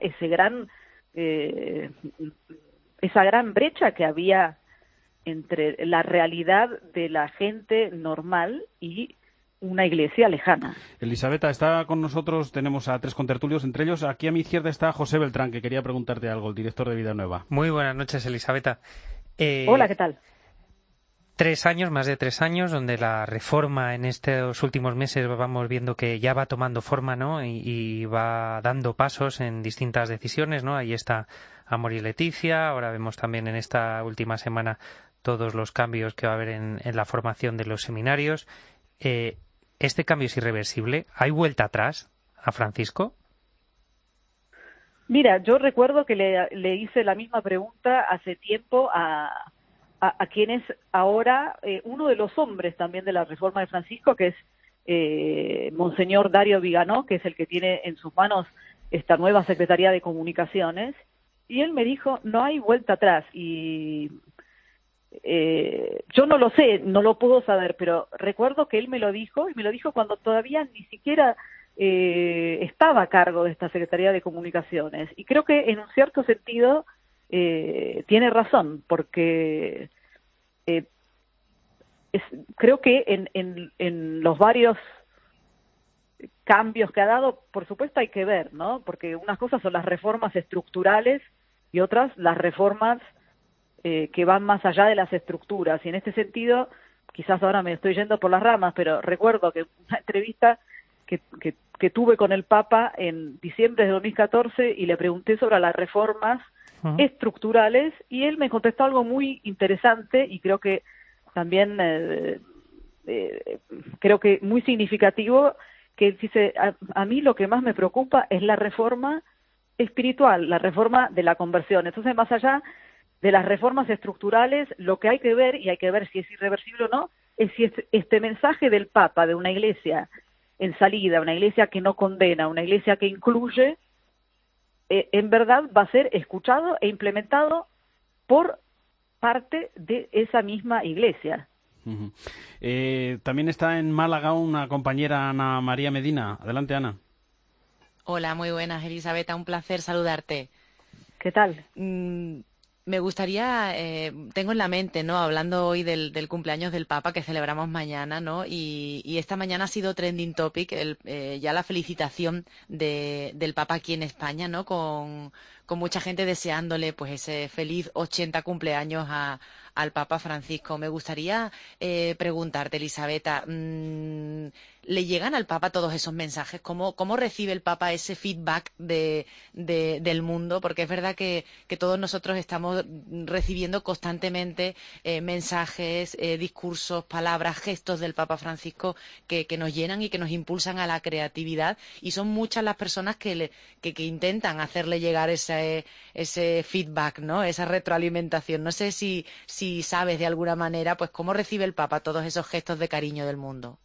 esa gran brecha que había entre la realidad de la gente normal y una iglesia lejana. Elisabetta, está con nosotros, tenemos a 3 contertulios, entre ellos aquí a mi izquierda está José Beltrán, que quería preguntarte algo, el director de Vida Nueva. Muy buenas noches, Elisabetta. Hola, ¿qué tal? 3 años, más de 3 años, donde la reforma en estos últimos meses vamos viendo que ya va tomando forma, ¿no? Y va dando pasos en distintas decisiones, ¿no? Ahí está Amor y Leticia, ahora vemos también en esta última semana todos los cambios que va a haber en la formación de los seminarios. ¿Este cambio es irreversible? ¿Hay vuelta atrás a Francisco? Mira, yo recuerdo que le hice la misma pregunta hace tiempo a quien es ahora uno de los hombres también de la reforma de Francisco, que es Monseñor Dario Viganò, que es el que tiene en sus manos esta nueva Secretaría de Comunicaciones, y él me dijo, no hay vuelta atrás, y yo no lo sé, no lo puedo saber, pero recuerdo que él me lo dijo, y me lo dijo cuando todavía ni siquiera estaba a cargo de esta Secretaría de Comunicaciones, y creo que en un cierto sentido tiene razón, porque creo que en los varios cambios que ha dado, por supuesto hay que ver, ¿no? Porque unas cosas son las reformas estructurales y otras las reformas que van más allá de las estructuras. Y en este sentido, quizás ahora me estoy yendo por las ramas, pero recuerdo que una entrevista que tuve con el Papa en diciembre de 2014 y le pregunté sobre las reformas estructurales y él me contestó algo muy interesante y creo que también creo que muy significativo, que dice, a mí lo que más me preocupa es la reforma espiritual, la reforma de la conversión. Entonces, más allá de las reformas estructurales, lo que hay que ver, y hay que ver si es irreversible o no, es si este mensaje del Papa de una iglesia en salida, una iglesia que no condena, una iglesia que incluye, en verdad va a ser escuchado e implementado por parte de esa misma iglesia. Uh-huh. También está en Málaga una compañera, Ana María Medina. Adelante, Ana. Hola, muy buenas, Elisabetta, un placer saludarte. ¿Qué tal? Me gustaría, tengo en la mente, ¿no? Hablando hoy del cumpleaños del Papa que celebramos mañana, ¿no? Y esta mañana ha sido trending topic ya la felicitación del Papa aquí en España, ¿no? Con mucha gente deseándole pues ese feliz 80 cumpleaños al Papa Francisco. Me gustaría preguntarte, Elisabetta, ¿le llegan al Papa todos esos mensajes? ¿Cómo recibe el Papa ese feedback del mundo? Porque es verdad que todos nosotros estamos recibiendo constantemente mensajes, discursos, palabras, gestos del Papa Francisco que nos llenan y que nos impulsan a la creatividad, y son muchas las personas que intentan hacerle llegar ese feedback, ¿no? Esa retroalimentación. No sé si sabes de alguna manera pues cómo recibe el Papa todos esos gestos de cariño del mundo.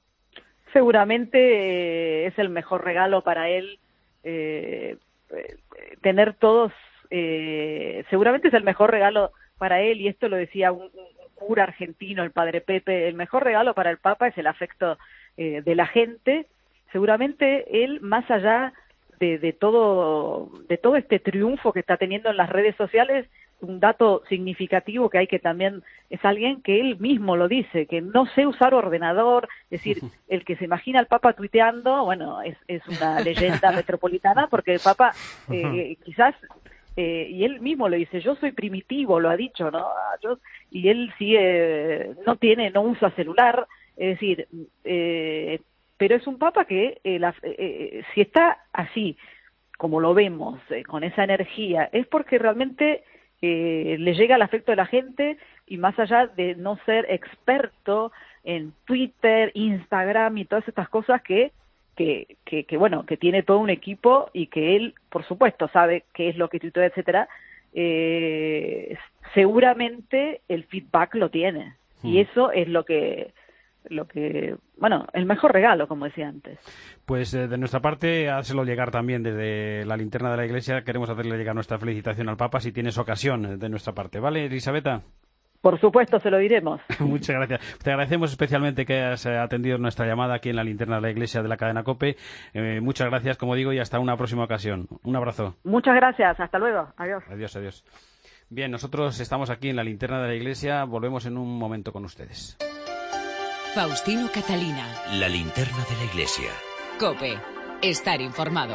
Seguramente es el mejor regalo para él tener todos, seguramente es el mejor regalo para él, y esto lo decía un cura argentino, el padre Pepe, el mejor regalo para el Papa es el afecto de la gente. Seguramente él, más allá de todo este triunfo que está teniendo en las redes sociales, un dato significativo que hay que también, es alguien que él mismo lo dice, que no sé usar ordenador, es decir, el que se imagina al Papa tuiteando, bueno, es una leyenda metropolitana, porque el Papa quizás, y él mismo lo dice, yo soy primitivo, lo ha dicho, ¿no? Y él sí no usa celular, es decir, pero es un Papa que si está así, como lo vemos, con esa energía, es porque realmente le llega el afecto de la gente, y más allá de no ser experto en Twitter, Instagram y todas estas cosas que bueno, que tiene todo un equipo y que él, por supuesto, sabe qué es lo que tuitea, etcétera, seguramente el feedback lo tiene. Y eso es lo que bueno, el mejor regalo, como decía antes. Pues de nuestra parte, hácelo llegar también desde la linterna de la Iglesia. Queremos hacerle llegar nuestra felicitación al Papa si tienes ocasión de nuestra parte. ¿Vale, Elisabetta? Por supuesto, se lo diremos. Muchas gracias. Te agradecemos especialmente que hayas atendido nuestra llamada aquí en la linterna de la Iglesia de la cadena COPE. Muchas gracias, como digo, y hasta una próxima ocasión. Un abrazo. Muchas gracias. Hasta luego. Adiós. Adiós. Bien, nosotros estamos aquí en la linterna de la Iglesia. Volvemos en un momento con ustedes. Faustino Catalina. La linterna de la Iglesia. COPE. Estar informado.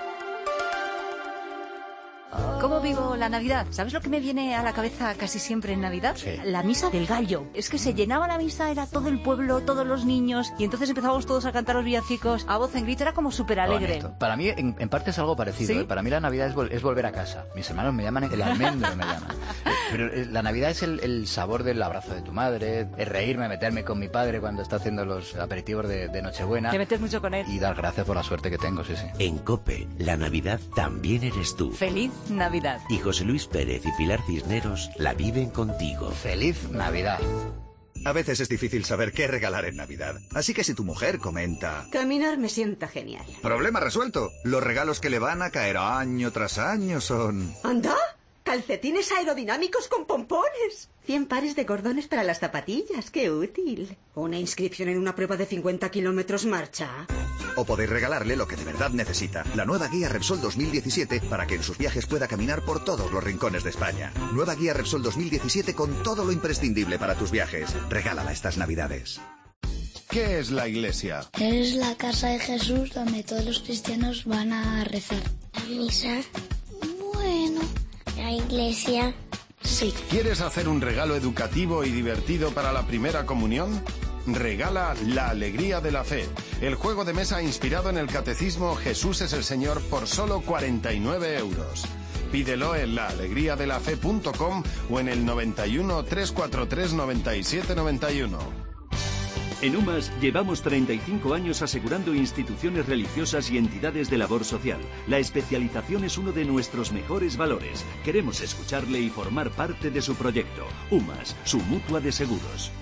¿Cómo vivo la Navidad? ¿Sabes lo que me viene a la cabeza casi siempre en Navidad? Sí. La misa del gallo. Es que se llenaba la misa, era todo el pueblo, todos los niños, y entonces empezábamos todos a cantar los villancicos a voz en grito, era como súper alegre. Para mí, en parte es algo parecido. ¿Sí? Para mí la Navidad es volver a casa. Mis hermanos me llaman el almendro, me llaman. Pero la Navidad es el sabor del abrazo de tu madre, es reírme, meterme con mi padre cuando está haciendo los aperitivos de Nochebuena. Te metes mucho con él. Y dar gracias por la suerte que tengo, sí. En COPE, la Navidad también eres tú. Feliz Navidad. Y José Luis Pérez y Pilar Cisneros la viven contigo. Feliz Navidad. A veces es difícil saber qué regalar en Navidad. Así que si tu mujer comenta... Caminar me sienta genial. Problema resuelto. Los regalos que le van a caer año tras año son... ¿Anda? Calcetines aerodinámicos con pompones. 100 pares de cordones para las zapatillas. ¡Qué útil! Una inscripción en una prueba de 50 kilómetros marcha. O podéis regalarle lo que de verdad necesita. La nueva guía Repsol 2017 para que en sus viajes pueda caminar por todos los rincones de España. Nueva guía Repsol 2017 con todo lo imprescindible para tus viajes. Regálala estas Navidades. ¿Qué es la Iglesia? Es la casa de Jesús donde todos los cristianos van a rezar. La misa. Bueno, la iglesia Sí. ¿Quieres hacer un regalo educativo y divertido para la primera comunión? Regala La Alegría de la Fe, el juego de mesa inspirado en el catecismo Jesús es el Señor por solo 49 euros. Pídelo en laalegriadelafe.com o en el 91 343 97 91. En UMAS llevamos 35 años asegurando instituciones religiosas y entidades de labor social. La especialización es uno de nuestros mejores valores. Queremos escucharle y formar parte de su proyecto. UMAS, su mutua de seguros.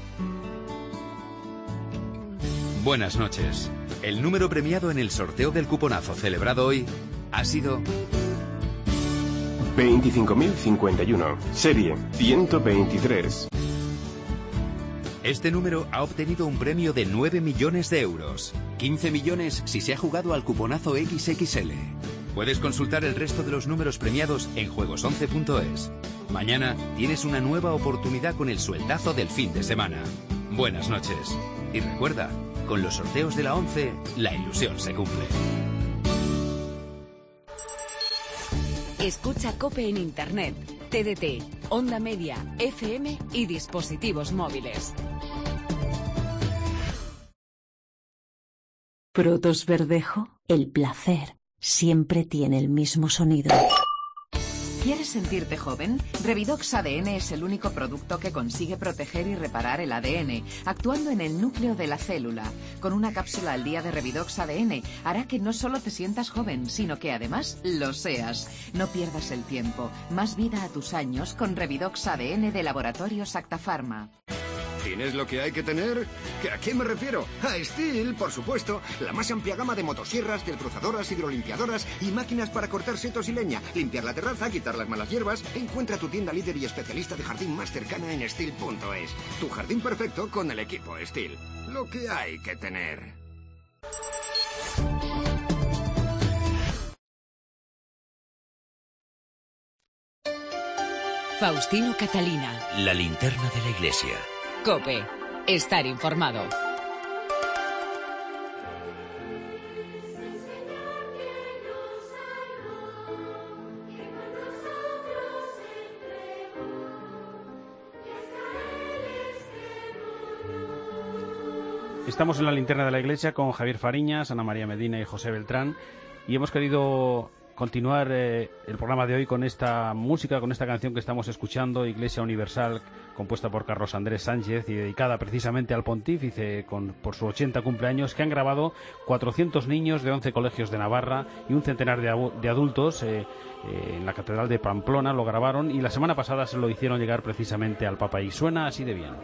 Buenas noches. El número premiado en el sorteo del cuponazo celebrado hoy ha sido 25.051, serie 123. Este número ha obtenido un premio de 9 millones de euros. 15 millones si se ha jugado al cuponazo XXL. Puedes consultar el resto de los números premiados en juegos11.es. Mañana tienes una nueva oportunidad con el sueldazo del fin de semana. Buenas noches. Y recuerda, con los sorteos de la 11, la ilusión se cumple. Escucha COPE en Internet, TDT, Onda Media, FM y dispositivos móviles. Frutos Verdejo, el placer siempre tiene el mismo sonido. ¿Quieres sentirte joven? Revidox ADN es el único producto que consigue proteger y reparar el ADN, actuando en el núcleo de la célula. Con una cápsula al día de Revidox ADN hará que no solo te sientas joven, sino que además lo seas. No pierdas el tiempo. Más vida a tus años con Revidox ADN de Laboratorios Acta Pharma. ¿Tienes lo que hay que tener? ¿A qué me refiero? A Stihl, por supuesto. La más amplia gama de motosierras, desbrozadoras, hidrolimpiadoras y máquinas para cortar setos y leña, limpiar la terraza, quitar las malas hierbas. Encuentra tu tienda líder y especialista de jardín más cercana en Stihl.es. Tu jardín perfecto con el equipo Stihl. Lo que hay que tener. Faustino Catalina. La linterna de la iglesia. COPE. Estar informado. Estamos en la linterna de la iglesia con Javier Fariñas, Ana María Medina y José Beltrán y hemos querido continuar el programa de hoy con esta música, con esta canción que estamos escuchando, Iglesia Universal, compuesta por Carlos Andrés Sánchez y dedicada precisamente al pontífice por su 80 cumpleaños, que han grabado 400 niños de 11 colegios de Navarra y un centenar de adultos en la Catedral de Pamplona lo grabaron y la semana pasada se lo hicieron llegar precisamente al Papa y suena así de bien.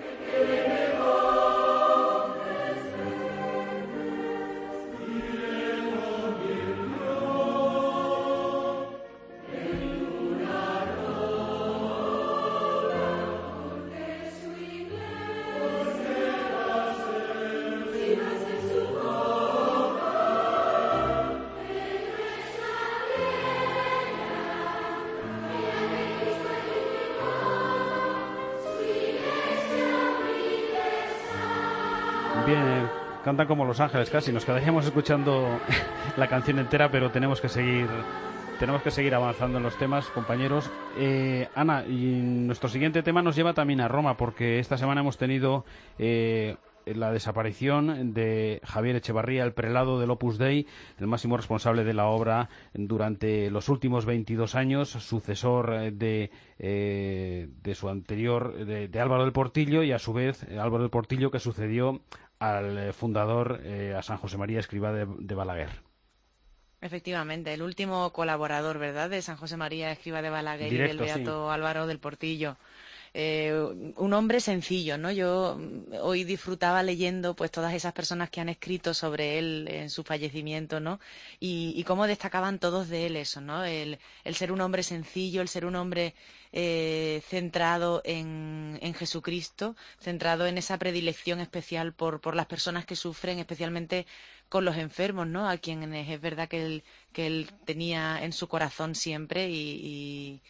Bien, cantan como Los Ángeles casi. Nos quedaríamos escuchando la canción entera, pero tenemos que seguir avanzando en los temas, compañeros. Ana, y nuestro siguiente tema nos lleva también a Roma, porque esta semana hemos tenido la desaparición de Javier Echevarría, el prelado del Opus Dei, el máximo responsable de la obra durante los últimos 22 años, sucesor de su anterior, de Álvaro del Portillo, y a su vez Álvaro del Portillo, que sucedió al fundador, a San José María Escrivá de Balaguer. Efectivamente, el último colaborador, ¿verdad?, de San José María Escrivá de Balaguer Directo, y del beato sí. Álvaro del Portillo. Un hombre sencillo, ¿no? Yo hoy disfrutaba leyendo pues todas esas personas que han escrito sobre él en su fallecimiento, ¿no? Y cómo destacaban todos de él eso, ¿no? El ser un hombre sencillo, el ser un hombre centrado en Jesucristo, centrado en esa predilección especial por las personas que sufren, especialmente con los enfermos, ¿no? A quienes es verdad que él tenía en su corazón siempre y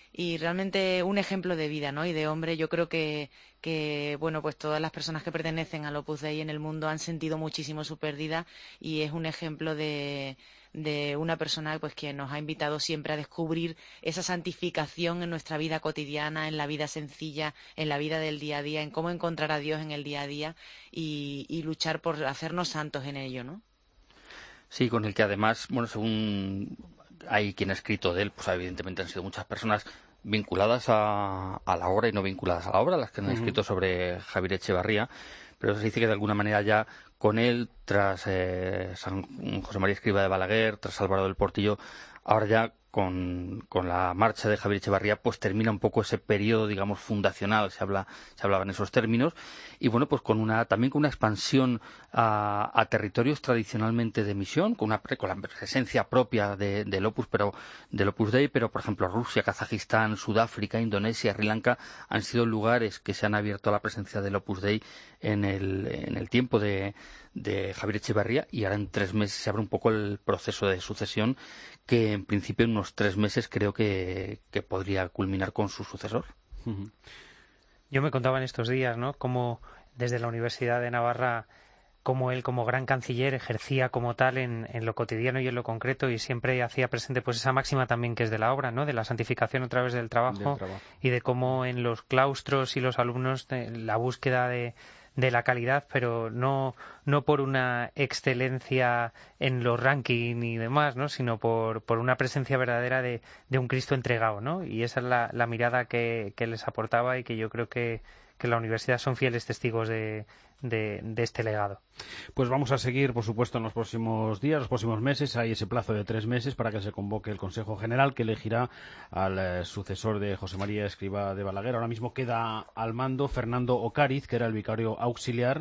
realmente un ejemplo de vida, ¿no? Y de hombre. Yo creo que bueno, pues todas las personas que pertenecen al Opus Dei en el mundo han sentido muchísimo su pérdida, y es un ejemplo de una persona pues que nos ha invitado siempre a descubrir esa santificación en nuestra vida cotidiana, en la vida sencilla, en la vida del día a día, en cómo encontrar a Dios en el día a día y luchar por hacernos santos en ello, ¿no? Sí, con el que además, bueno, según hay quien ha escrito de él, pues evidentemente han sido muchas personas vinculadas a la obra y no vinculadas a la obra, las que han escrito sobre Javier Echevarría, pero se dice que de alguna manera ya con él, tras San José María Escrivá de Balaguer, tras Álvaro del Portillo, ahora ya con la marcha de Javier Echevarría, pues termina un poco ese periodo, digamos, fundacional, se hablaba en esos términos, y bueno, pues también con una expansión a territorios tradicionalmente de misión, con la presencia propia del Opus Dei, pero por ejemplo Rusia, Kazajistán, Sudáfrica, Indonesia, Sri Lanka han sido lugares que se han abierto a la presencia del Opus Dei en el tiempo de Javier Echevarría, y ahora en 3 meses se abre un poco el proceso de sucesión, que en principio en unos 3 meses creo que podría culminar con su sucesor. Yo me contaba en estos días, ¿no?, cómo desde la Universidad de Navarra, como él como gran canciller ejercía como tal en lo cotidiano y en lo concreto, y siempre hacía presente pues esa máxima también que es de la obra, ¿no?, de la santificación a través del trabajo. Y de cómo en los claustros y los alumnos la búsqueda de la calidad, pero no por una excelencia en los rankings y demás, ¿no?, sino por una presencia verdadera de un Cristo entregado, ¿no? Y esa es la mirada que les aportaba, y que yo creo que la universidad son fieles testigos de este legado. Pues vamos a seguir, por supuesto, en los próximos días, los próximos meses. Hay ese plazo de 3 meses para que se convoque el Consejo General, que elegirá al sucesor de José María Escrivá de Balaguer. Ahora mismo queda al mando Fernando Ocariz, que era el vicario auxiliar,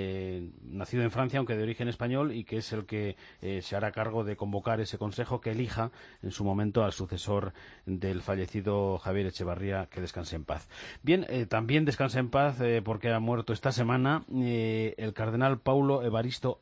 nacido en Francia, aunque de origen español, y que es el que se hará cargo de convocar ese Consejo que elija en su momento al sucesor del fallecido Javier Echevarría, que descanse en paz. Bien, también descanse en paz porque ha muerto esta semana el cardenal Paulo Evaristo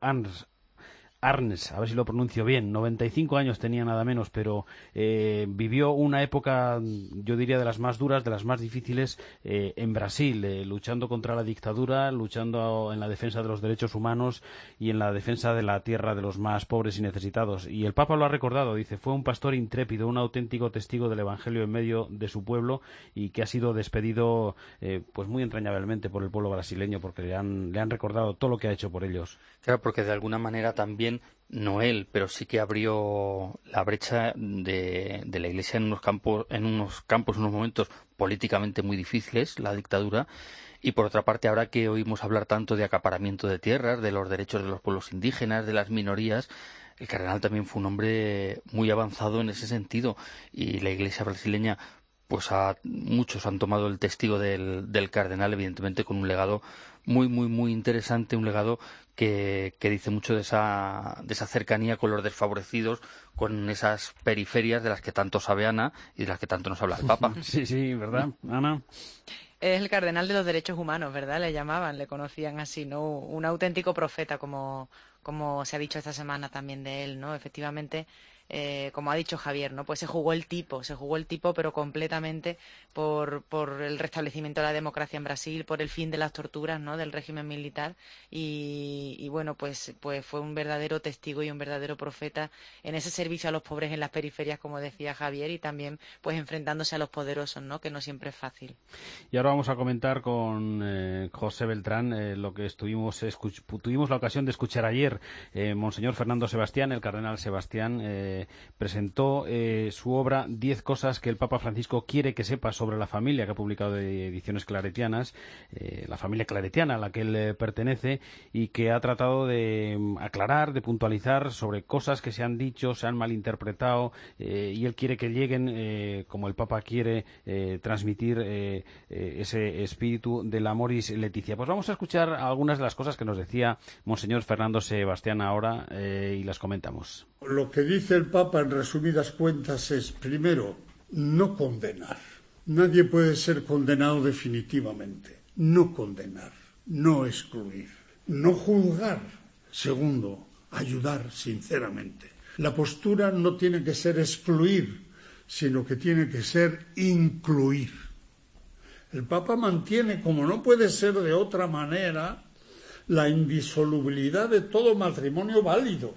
Arns, a ver si lo pronuncio bien, 95 años tenía nada menos, pero vivió una época, yo diría, de las más duras, de las más difíciles en Brasil, luchando contra la dictadura, luchando en la defensa de los derechos humanos y en la defensa de la tierra de los más pobres y necesitados. Y el Papa lo ha recordado, dice, fue un pastor intrépido, un auténtico testigo del Evangelio en medio de su pueblo, y que ha sido despedido pues muy entrañablemente por el pueblo brasileño, porque le han recordado todo lo que ha hecho por ellos. Claro, porque de alguna manera también, no él, pero sí que abrió la brecha de la Iglesia en unos campos, en unos momentos políticamente muy difíciles, la dictadura, y por otra parte, ahora que oímos hablar tanto de acaparamiento de tierras, de los derechos de los pueblos indígenas, de las minorías, el cardenal también fue un hombre muy avanzado en ese sentido, y la Iglesia brasileña, pues muchos han tomado el testigo del cardenal, evidentemente con un legado muy, muy, muy interesante, un legado que dice mucho de esa cercanía con los desfavorecidos, con esas periferias de las que tanto sabe Ana y de las que tanto nos habla el Papa. Sí, ¿verdad, Ana? Es el cardenal de los derechos humanos, ¿verdad? Le conocían así, ¿no? Un auténtico profeta, como se ha dicho esta semana también de él, ¿no? Efectivamente, como ha dicho Javier, ¿no? Pues se jugó el tipo, pero completamente por el restablecimiento de la democracia en Brasil, por el fin de las torturas, ¿no?, del régimen militar, y bueno, pues fue un verdadero testigo y un verdadero profeta en ese servicio a los pobres en las periferias, como decía Javier, y también pues enfrentándose a los poderosos, ¿no?, que no siempre es fácil. Y ahora vamos a comentar con José Beltrán lo que tuvimos la ocasión de escuchar ayer. Monseñor Fernando Sebastián, el cardenal Sebastián, presentó su obra 10 cosas que el Papa Francisco quiere que sepas sobre la familia, que ha publicado de Ediciones Claretianas, la familia claretiana a la que él pertenece, y que ha tratado de aclarar, de puntualizar sobre cosas que se han dicho, se han malinterpretado, y él quiere que lleguen, como el Papa quiere transmitir ese espíritu del Amoris Laetitia. Pues vamos a escuchar algunas de las cosas que nos decía Monseñor Fernando Sebastián ahora, y las comentamos. Lo que dice el Papa en resumidas cuentas es, primero, no condenar. Nadie puede ser condenado definitivamente. No condenar, no excluir, no juzgar. Segundo, ayudar sinceramente. La postura no tiene que ser excluir, sino que tiene que ser incluir. El Papa mantiene, como no puede ser de otra manera, la indisolubilidad de todo matrimonio válido.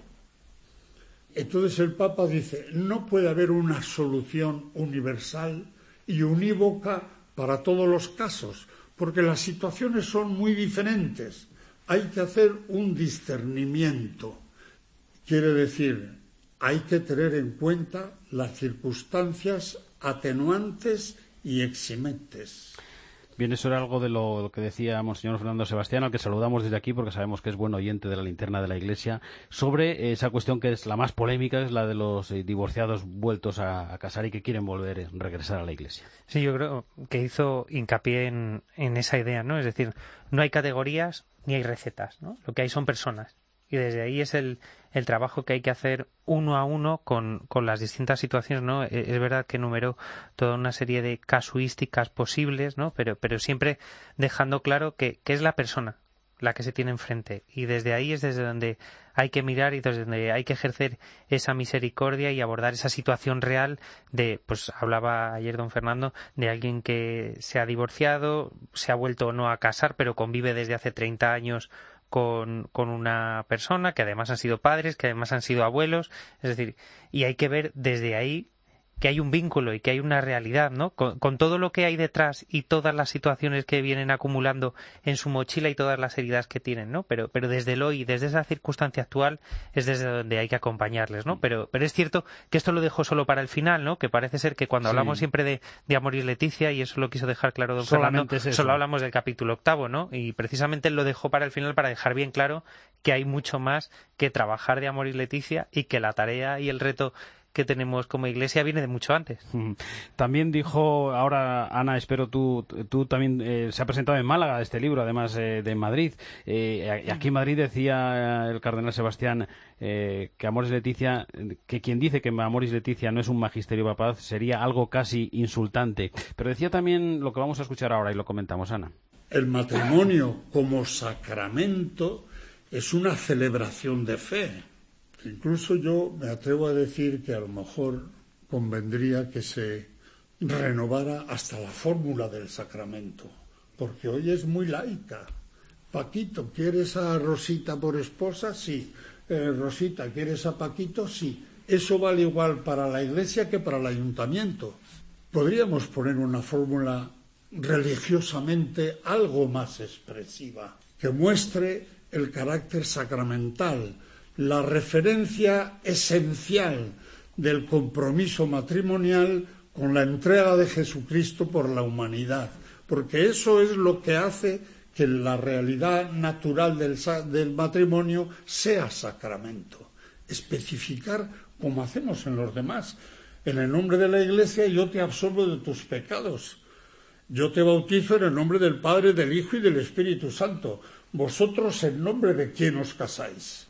Entonces el Papa dice, no puede haber una solución universal y unívoca para todos los casos, porque las situaciones son muy diferentes. Hay que hacer un discernimiento. Quiere decir, hay que tener en cuenta las circunstancias atenuantes y eximentes. Bien, eso era algo de lo que decía Monseñor Fernando Sebastián, al que saludamos desde aquí porque sabemos que es buen oyente de la Linterna de la Iglesia, sobre esa cuestión que es la más polémica, es la de los divorciados vueltos a casar y que quieren regresar a la Iglesia. Sí, yo creo que hizo hincapié en esa idea, ¿no? Es decir, no hay categorías ni hay recetas, ¿no? Lo que hay son personas. Y desde ahí es el trabajo que hay que hacer uno a uno con las distintas situaciones, ¿no? Es verdad que enumeró toda una serie de casuísticas posibles, ¿no? Pero siempre dejando claro que es la persona la que se tiene enfrente. Y desde ahí es desde donde hay que mirar y desde donde hay que ejercer esa misericordia y abordar esa situación real de, pues hablaba ayer don Fernando, de alguien que se ha divorciado, se ha vuelto o no a casar, pero convive desde hace 30 años con una persona, que además han sido padres, que además han sido abuelos, es decir, y hay que ver desde ahí que hay un vínculo y que hay una realidad, ¿no? Con todo lo que hay detrás y todas las situaciones que vienen acumulando en su mochila y todas las heridas que tienen, ¿no? Pero desde el hoy, desde esa circunstancia actual, es desde donde hay que acompañarles, ¿no? Pero es cierto que esto lo dejo solo para el final, ¿no? Que parece ser que cuando hablamos siempre de Amoris Laetitia, y eso lo quiso dejar claro don Fernando, solo hablamos del capítulo 8, ¿no? Y precisamente él lo dejó para el final para dejar bien claro que hay mucho más que trabajar de Amoris Laetitia y que la tarea y el reto que tenemos como Iglesia viene de mucho antes. También dijo, ahora Ana, espero tú también, se ha presentado en Málaga este libro, además de Madrid. Aquí en Madrid decía el cardenal Sebastián que Amoris Laetitia, que quien dice que Amoris Laetitia no es un magisterio papal sería algo casi insultante. Pero decía también lo que vamos a escuchar ahora y lo comentamos, Ana. El matrimonio como sacramento es una celebración de fe. Incluso yo me atrevo a decir que a lo mejor convendría que se renovara hasta la fórmula del sacramento, porque hoy es muy laica. Paquito, ¿quieres a Rosita por esposa? Sí. Rosita, ¿quieres a Paquito? Sí. Eso vale igual para la Iglesia que para el ayuntamiento. Podríamos poner una fórmula religiosamente algo más expresiva, que muestre el carácter sacramental, la referencia esencial del compromiso matrimonial con la entrega de Jesucristo por la humanidad, porque eso es lo que hace que la realidad natural del matrimonio sea sacramento. Especificar como hacemos en los demás. En el nombre de la Iglesia yo te absolvo de tus pecados. Yo te bautizo en el nombre del Padre, del Hijo y del Espíritu Santo. Vosotros en nombre de quién os casáis.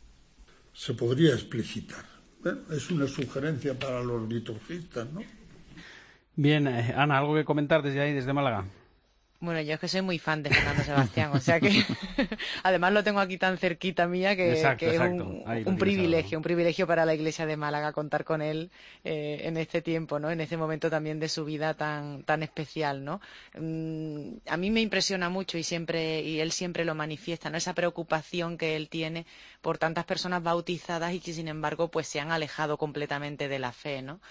Se podría explicitar. Bueno, es una sugerencia para los liturgistas, ¿no? Bien, Ana, ¿algo que comentar desde ahí, desde Málaga? Bueno, yo es que soy muy fan de Fernando Sebastián, o sea que además lo tengo aquí tan cerquita mía que es un privilegio para la Iglesia de Málaga contar con él en este tiempo, ¿no? En este momento también de su vida tan especial, ¿no? A mí me impresiona mucho y él siempre lo manifiesta, ¿no? Esa preocupación que él tiene por tantas personas bautizadas y que sin embargo pues se han alejado completamente de la fe, ¿no?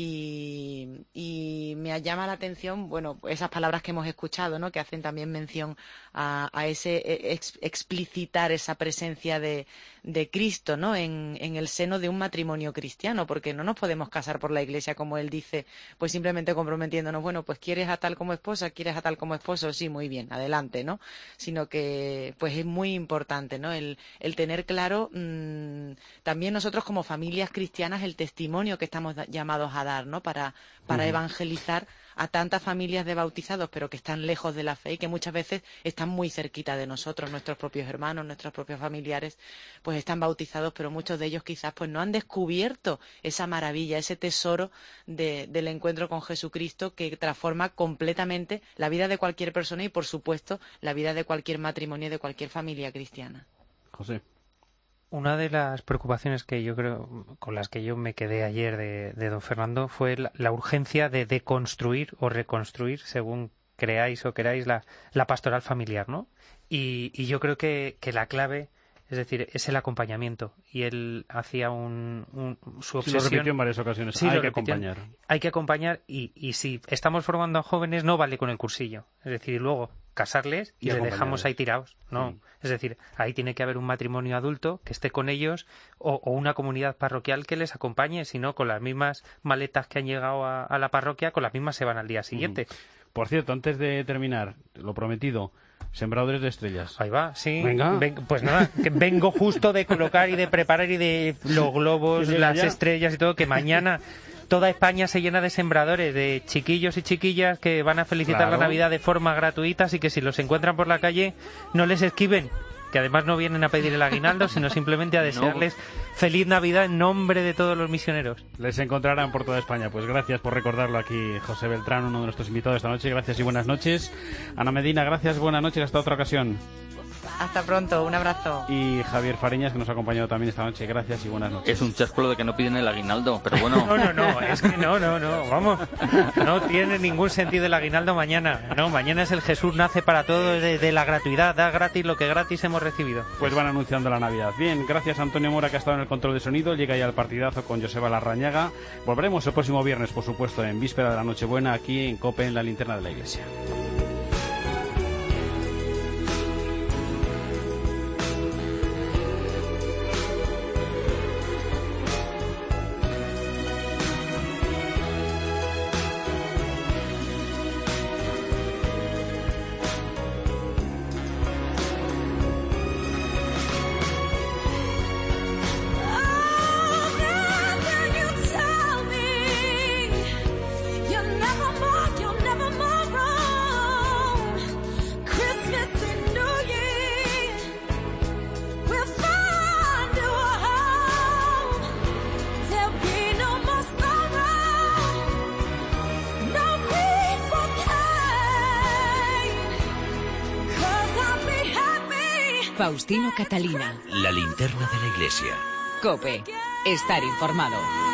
Y me llama la atención, bueno, esas palabras que hemos escuchado, ¿no? Que hacen también mención a ese explicitar esa presencia de Cristo, ¿no? En el seno de un matrimonio cristiano, porque no nos podemos casar por la Iglesia, como él dice, pues simplemente comprometiéndonos, bueno, pues quieres a tal como esposa, quieres a tal como esposo, sí, muy bien, adelante, ¿no? Sino que pues es muy importante, ¿no? El tener claro también nosotros como familias cristianas el testimonio que estamos llamados a dar, ¿no? Para evangelizar a tantas familias de bautizados, pero que están lejos de la fe y que muchas veces están muy cerquita de nosotros, nuestros propios hermanos, nuestros propios familiares, pues están bautizados, pero muchos de ellos quizás pues no han descubierto esa maravilla, ese tesoro del encuentro con Jesucristo que transforma completamente la vida de cualquier persona y, por supuesto, la vida de cualquier matrimonio y de cualquier familia cristiana. José. Una de las preocupaciones que yo creo, con las que yo me quedé ayer de don Fernando, fue la urgencia de deconstruir o reconstruir, según creáis o queráis, la pastoral familiar, ¿no? Y yo creo que la clave, es decir, es el acompañamiento. Y él hacía su obsesión. Lo repitió en varias ocasiones. Sí, hay que acompañar. Hay que acompañar y si estamos formando a jóvenes no vale con el cursillo. Es decir, y luego casarles y les dejamos ahí tirados. No. Es decir, ahí tiene que haber un matrimonio adulto que esté con ellos o una comunidad parroquial que les acompañe. Si no, con las mismas maletas que han llegado a la parroquia, con las mismas se van al día siguiente. Por cierto, antes de terminar, lo prometido, Sembradores de Estrellas. Ahí va, sí. Venga. Pues nada, que vengo justo de colocar y de preparar y de los globos, las estrellas y todo, que mañana toda España se llena de sembradores, de chiquillos y chiquillas que van a felicitar la Navidad de forma gratuita, así que si los encuentran por la calle, no les esquiven, que además no vienen a pedir el aguinaldo, sino simplemente a desearles feliz Navidad en nombre de todos los misioneros. Les encontrarán por toda España. Pues gracias por recordarlo aquí, José Beltrán, uno de nuestros invitados esta noche. Gracias y buenas noches. Ana Medina, gracias, buenas noches, hasta otra ocasión. Hasta pronto, un abrazo. Y Javier Fariñas, que nos ha acompañado también esta noche. Gracias y buenas noches. Es un chasco lo de que no piden el aguinaldo, pero bueno. No, es que no, vamos. No tiene ningún sentido el aguinaldo mañana. No, mañana es el Jesús nace para todos de la gratuidad. Da gratis lo que gratis hemos recibido. Pues van anunciando la Navidad. Bien, gracias a Antonio Mora, que ha estado en el control de sonido. Llega ya el partidazo con Joseba Larrañaga. Volveremos el próximo viernes, por supuesto, en víspera de la Nochebuena, aquí en COPE, en la linterna de la iglesia. Faustino Catalina. La linterna de la iglesia. COPE. Estar informado.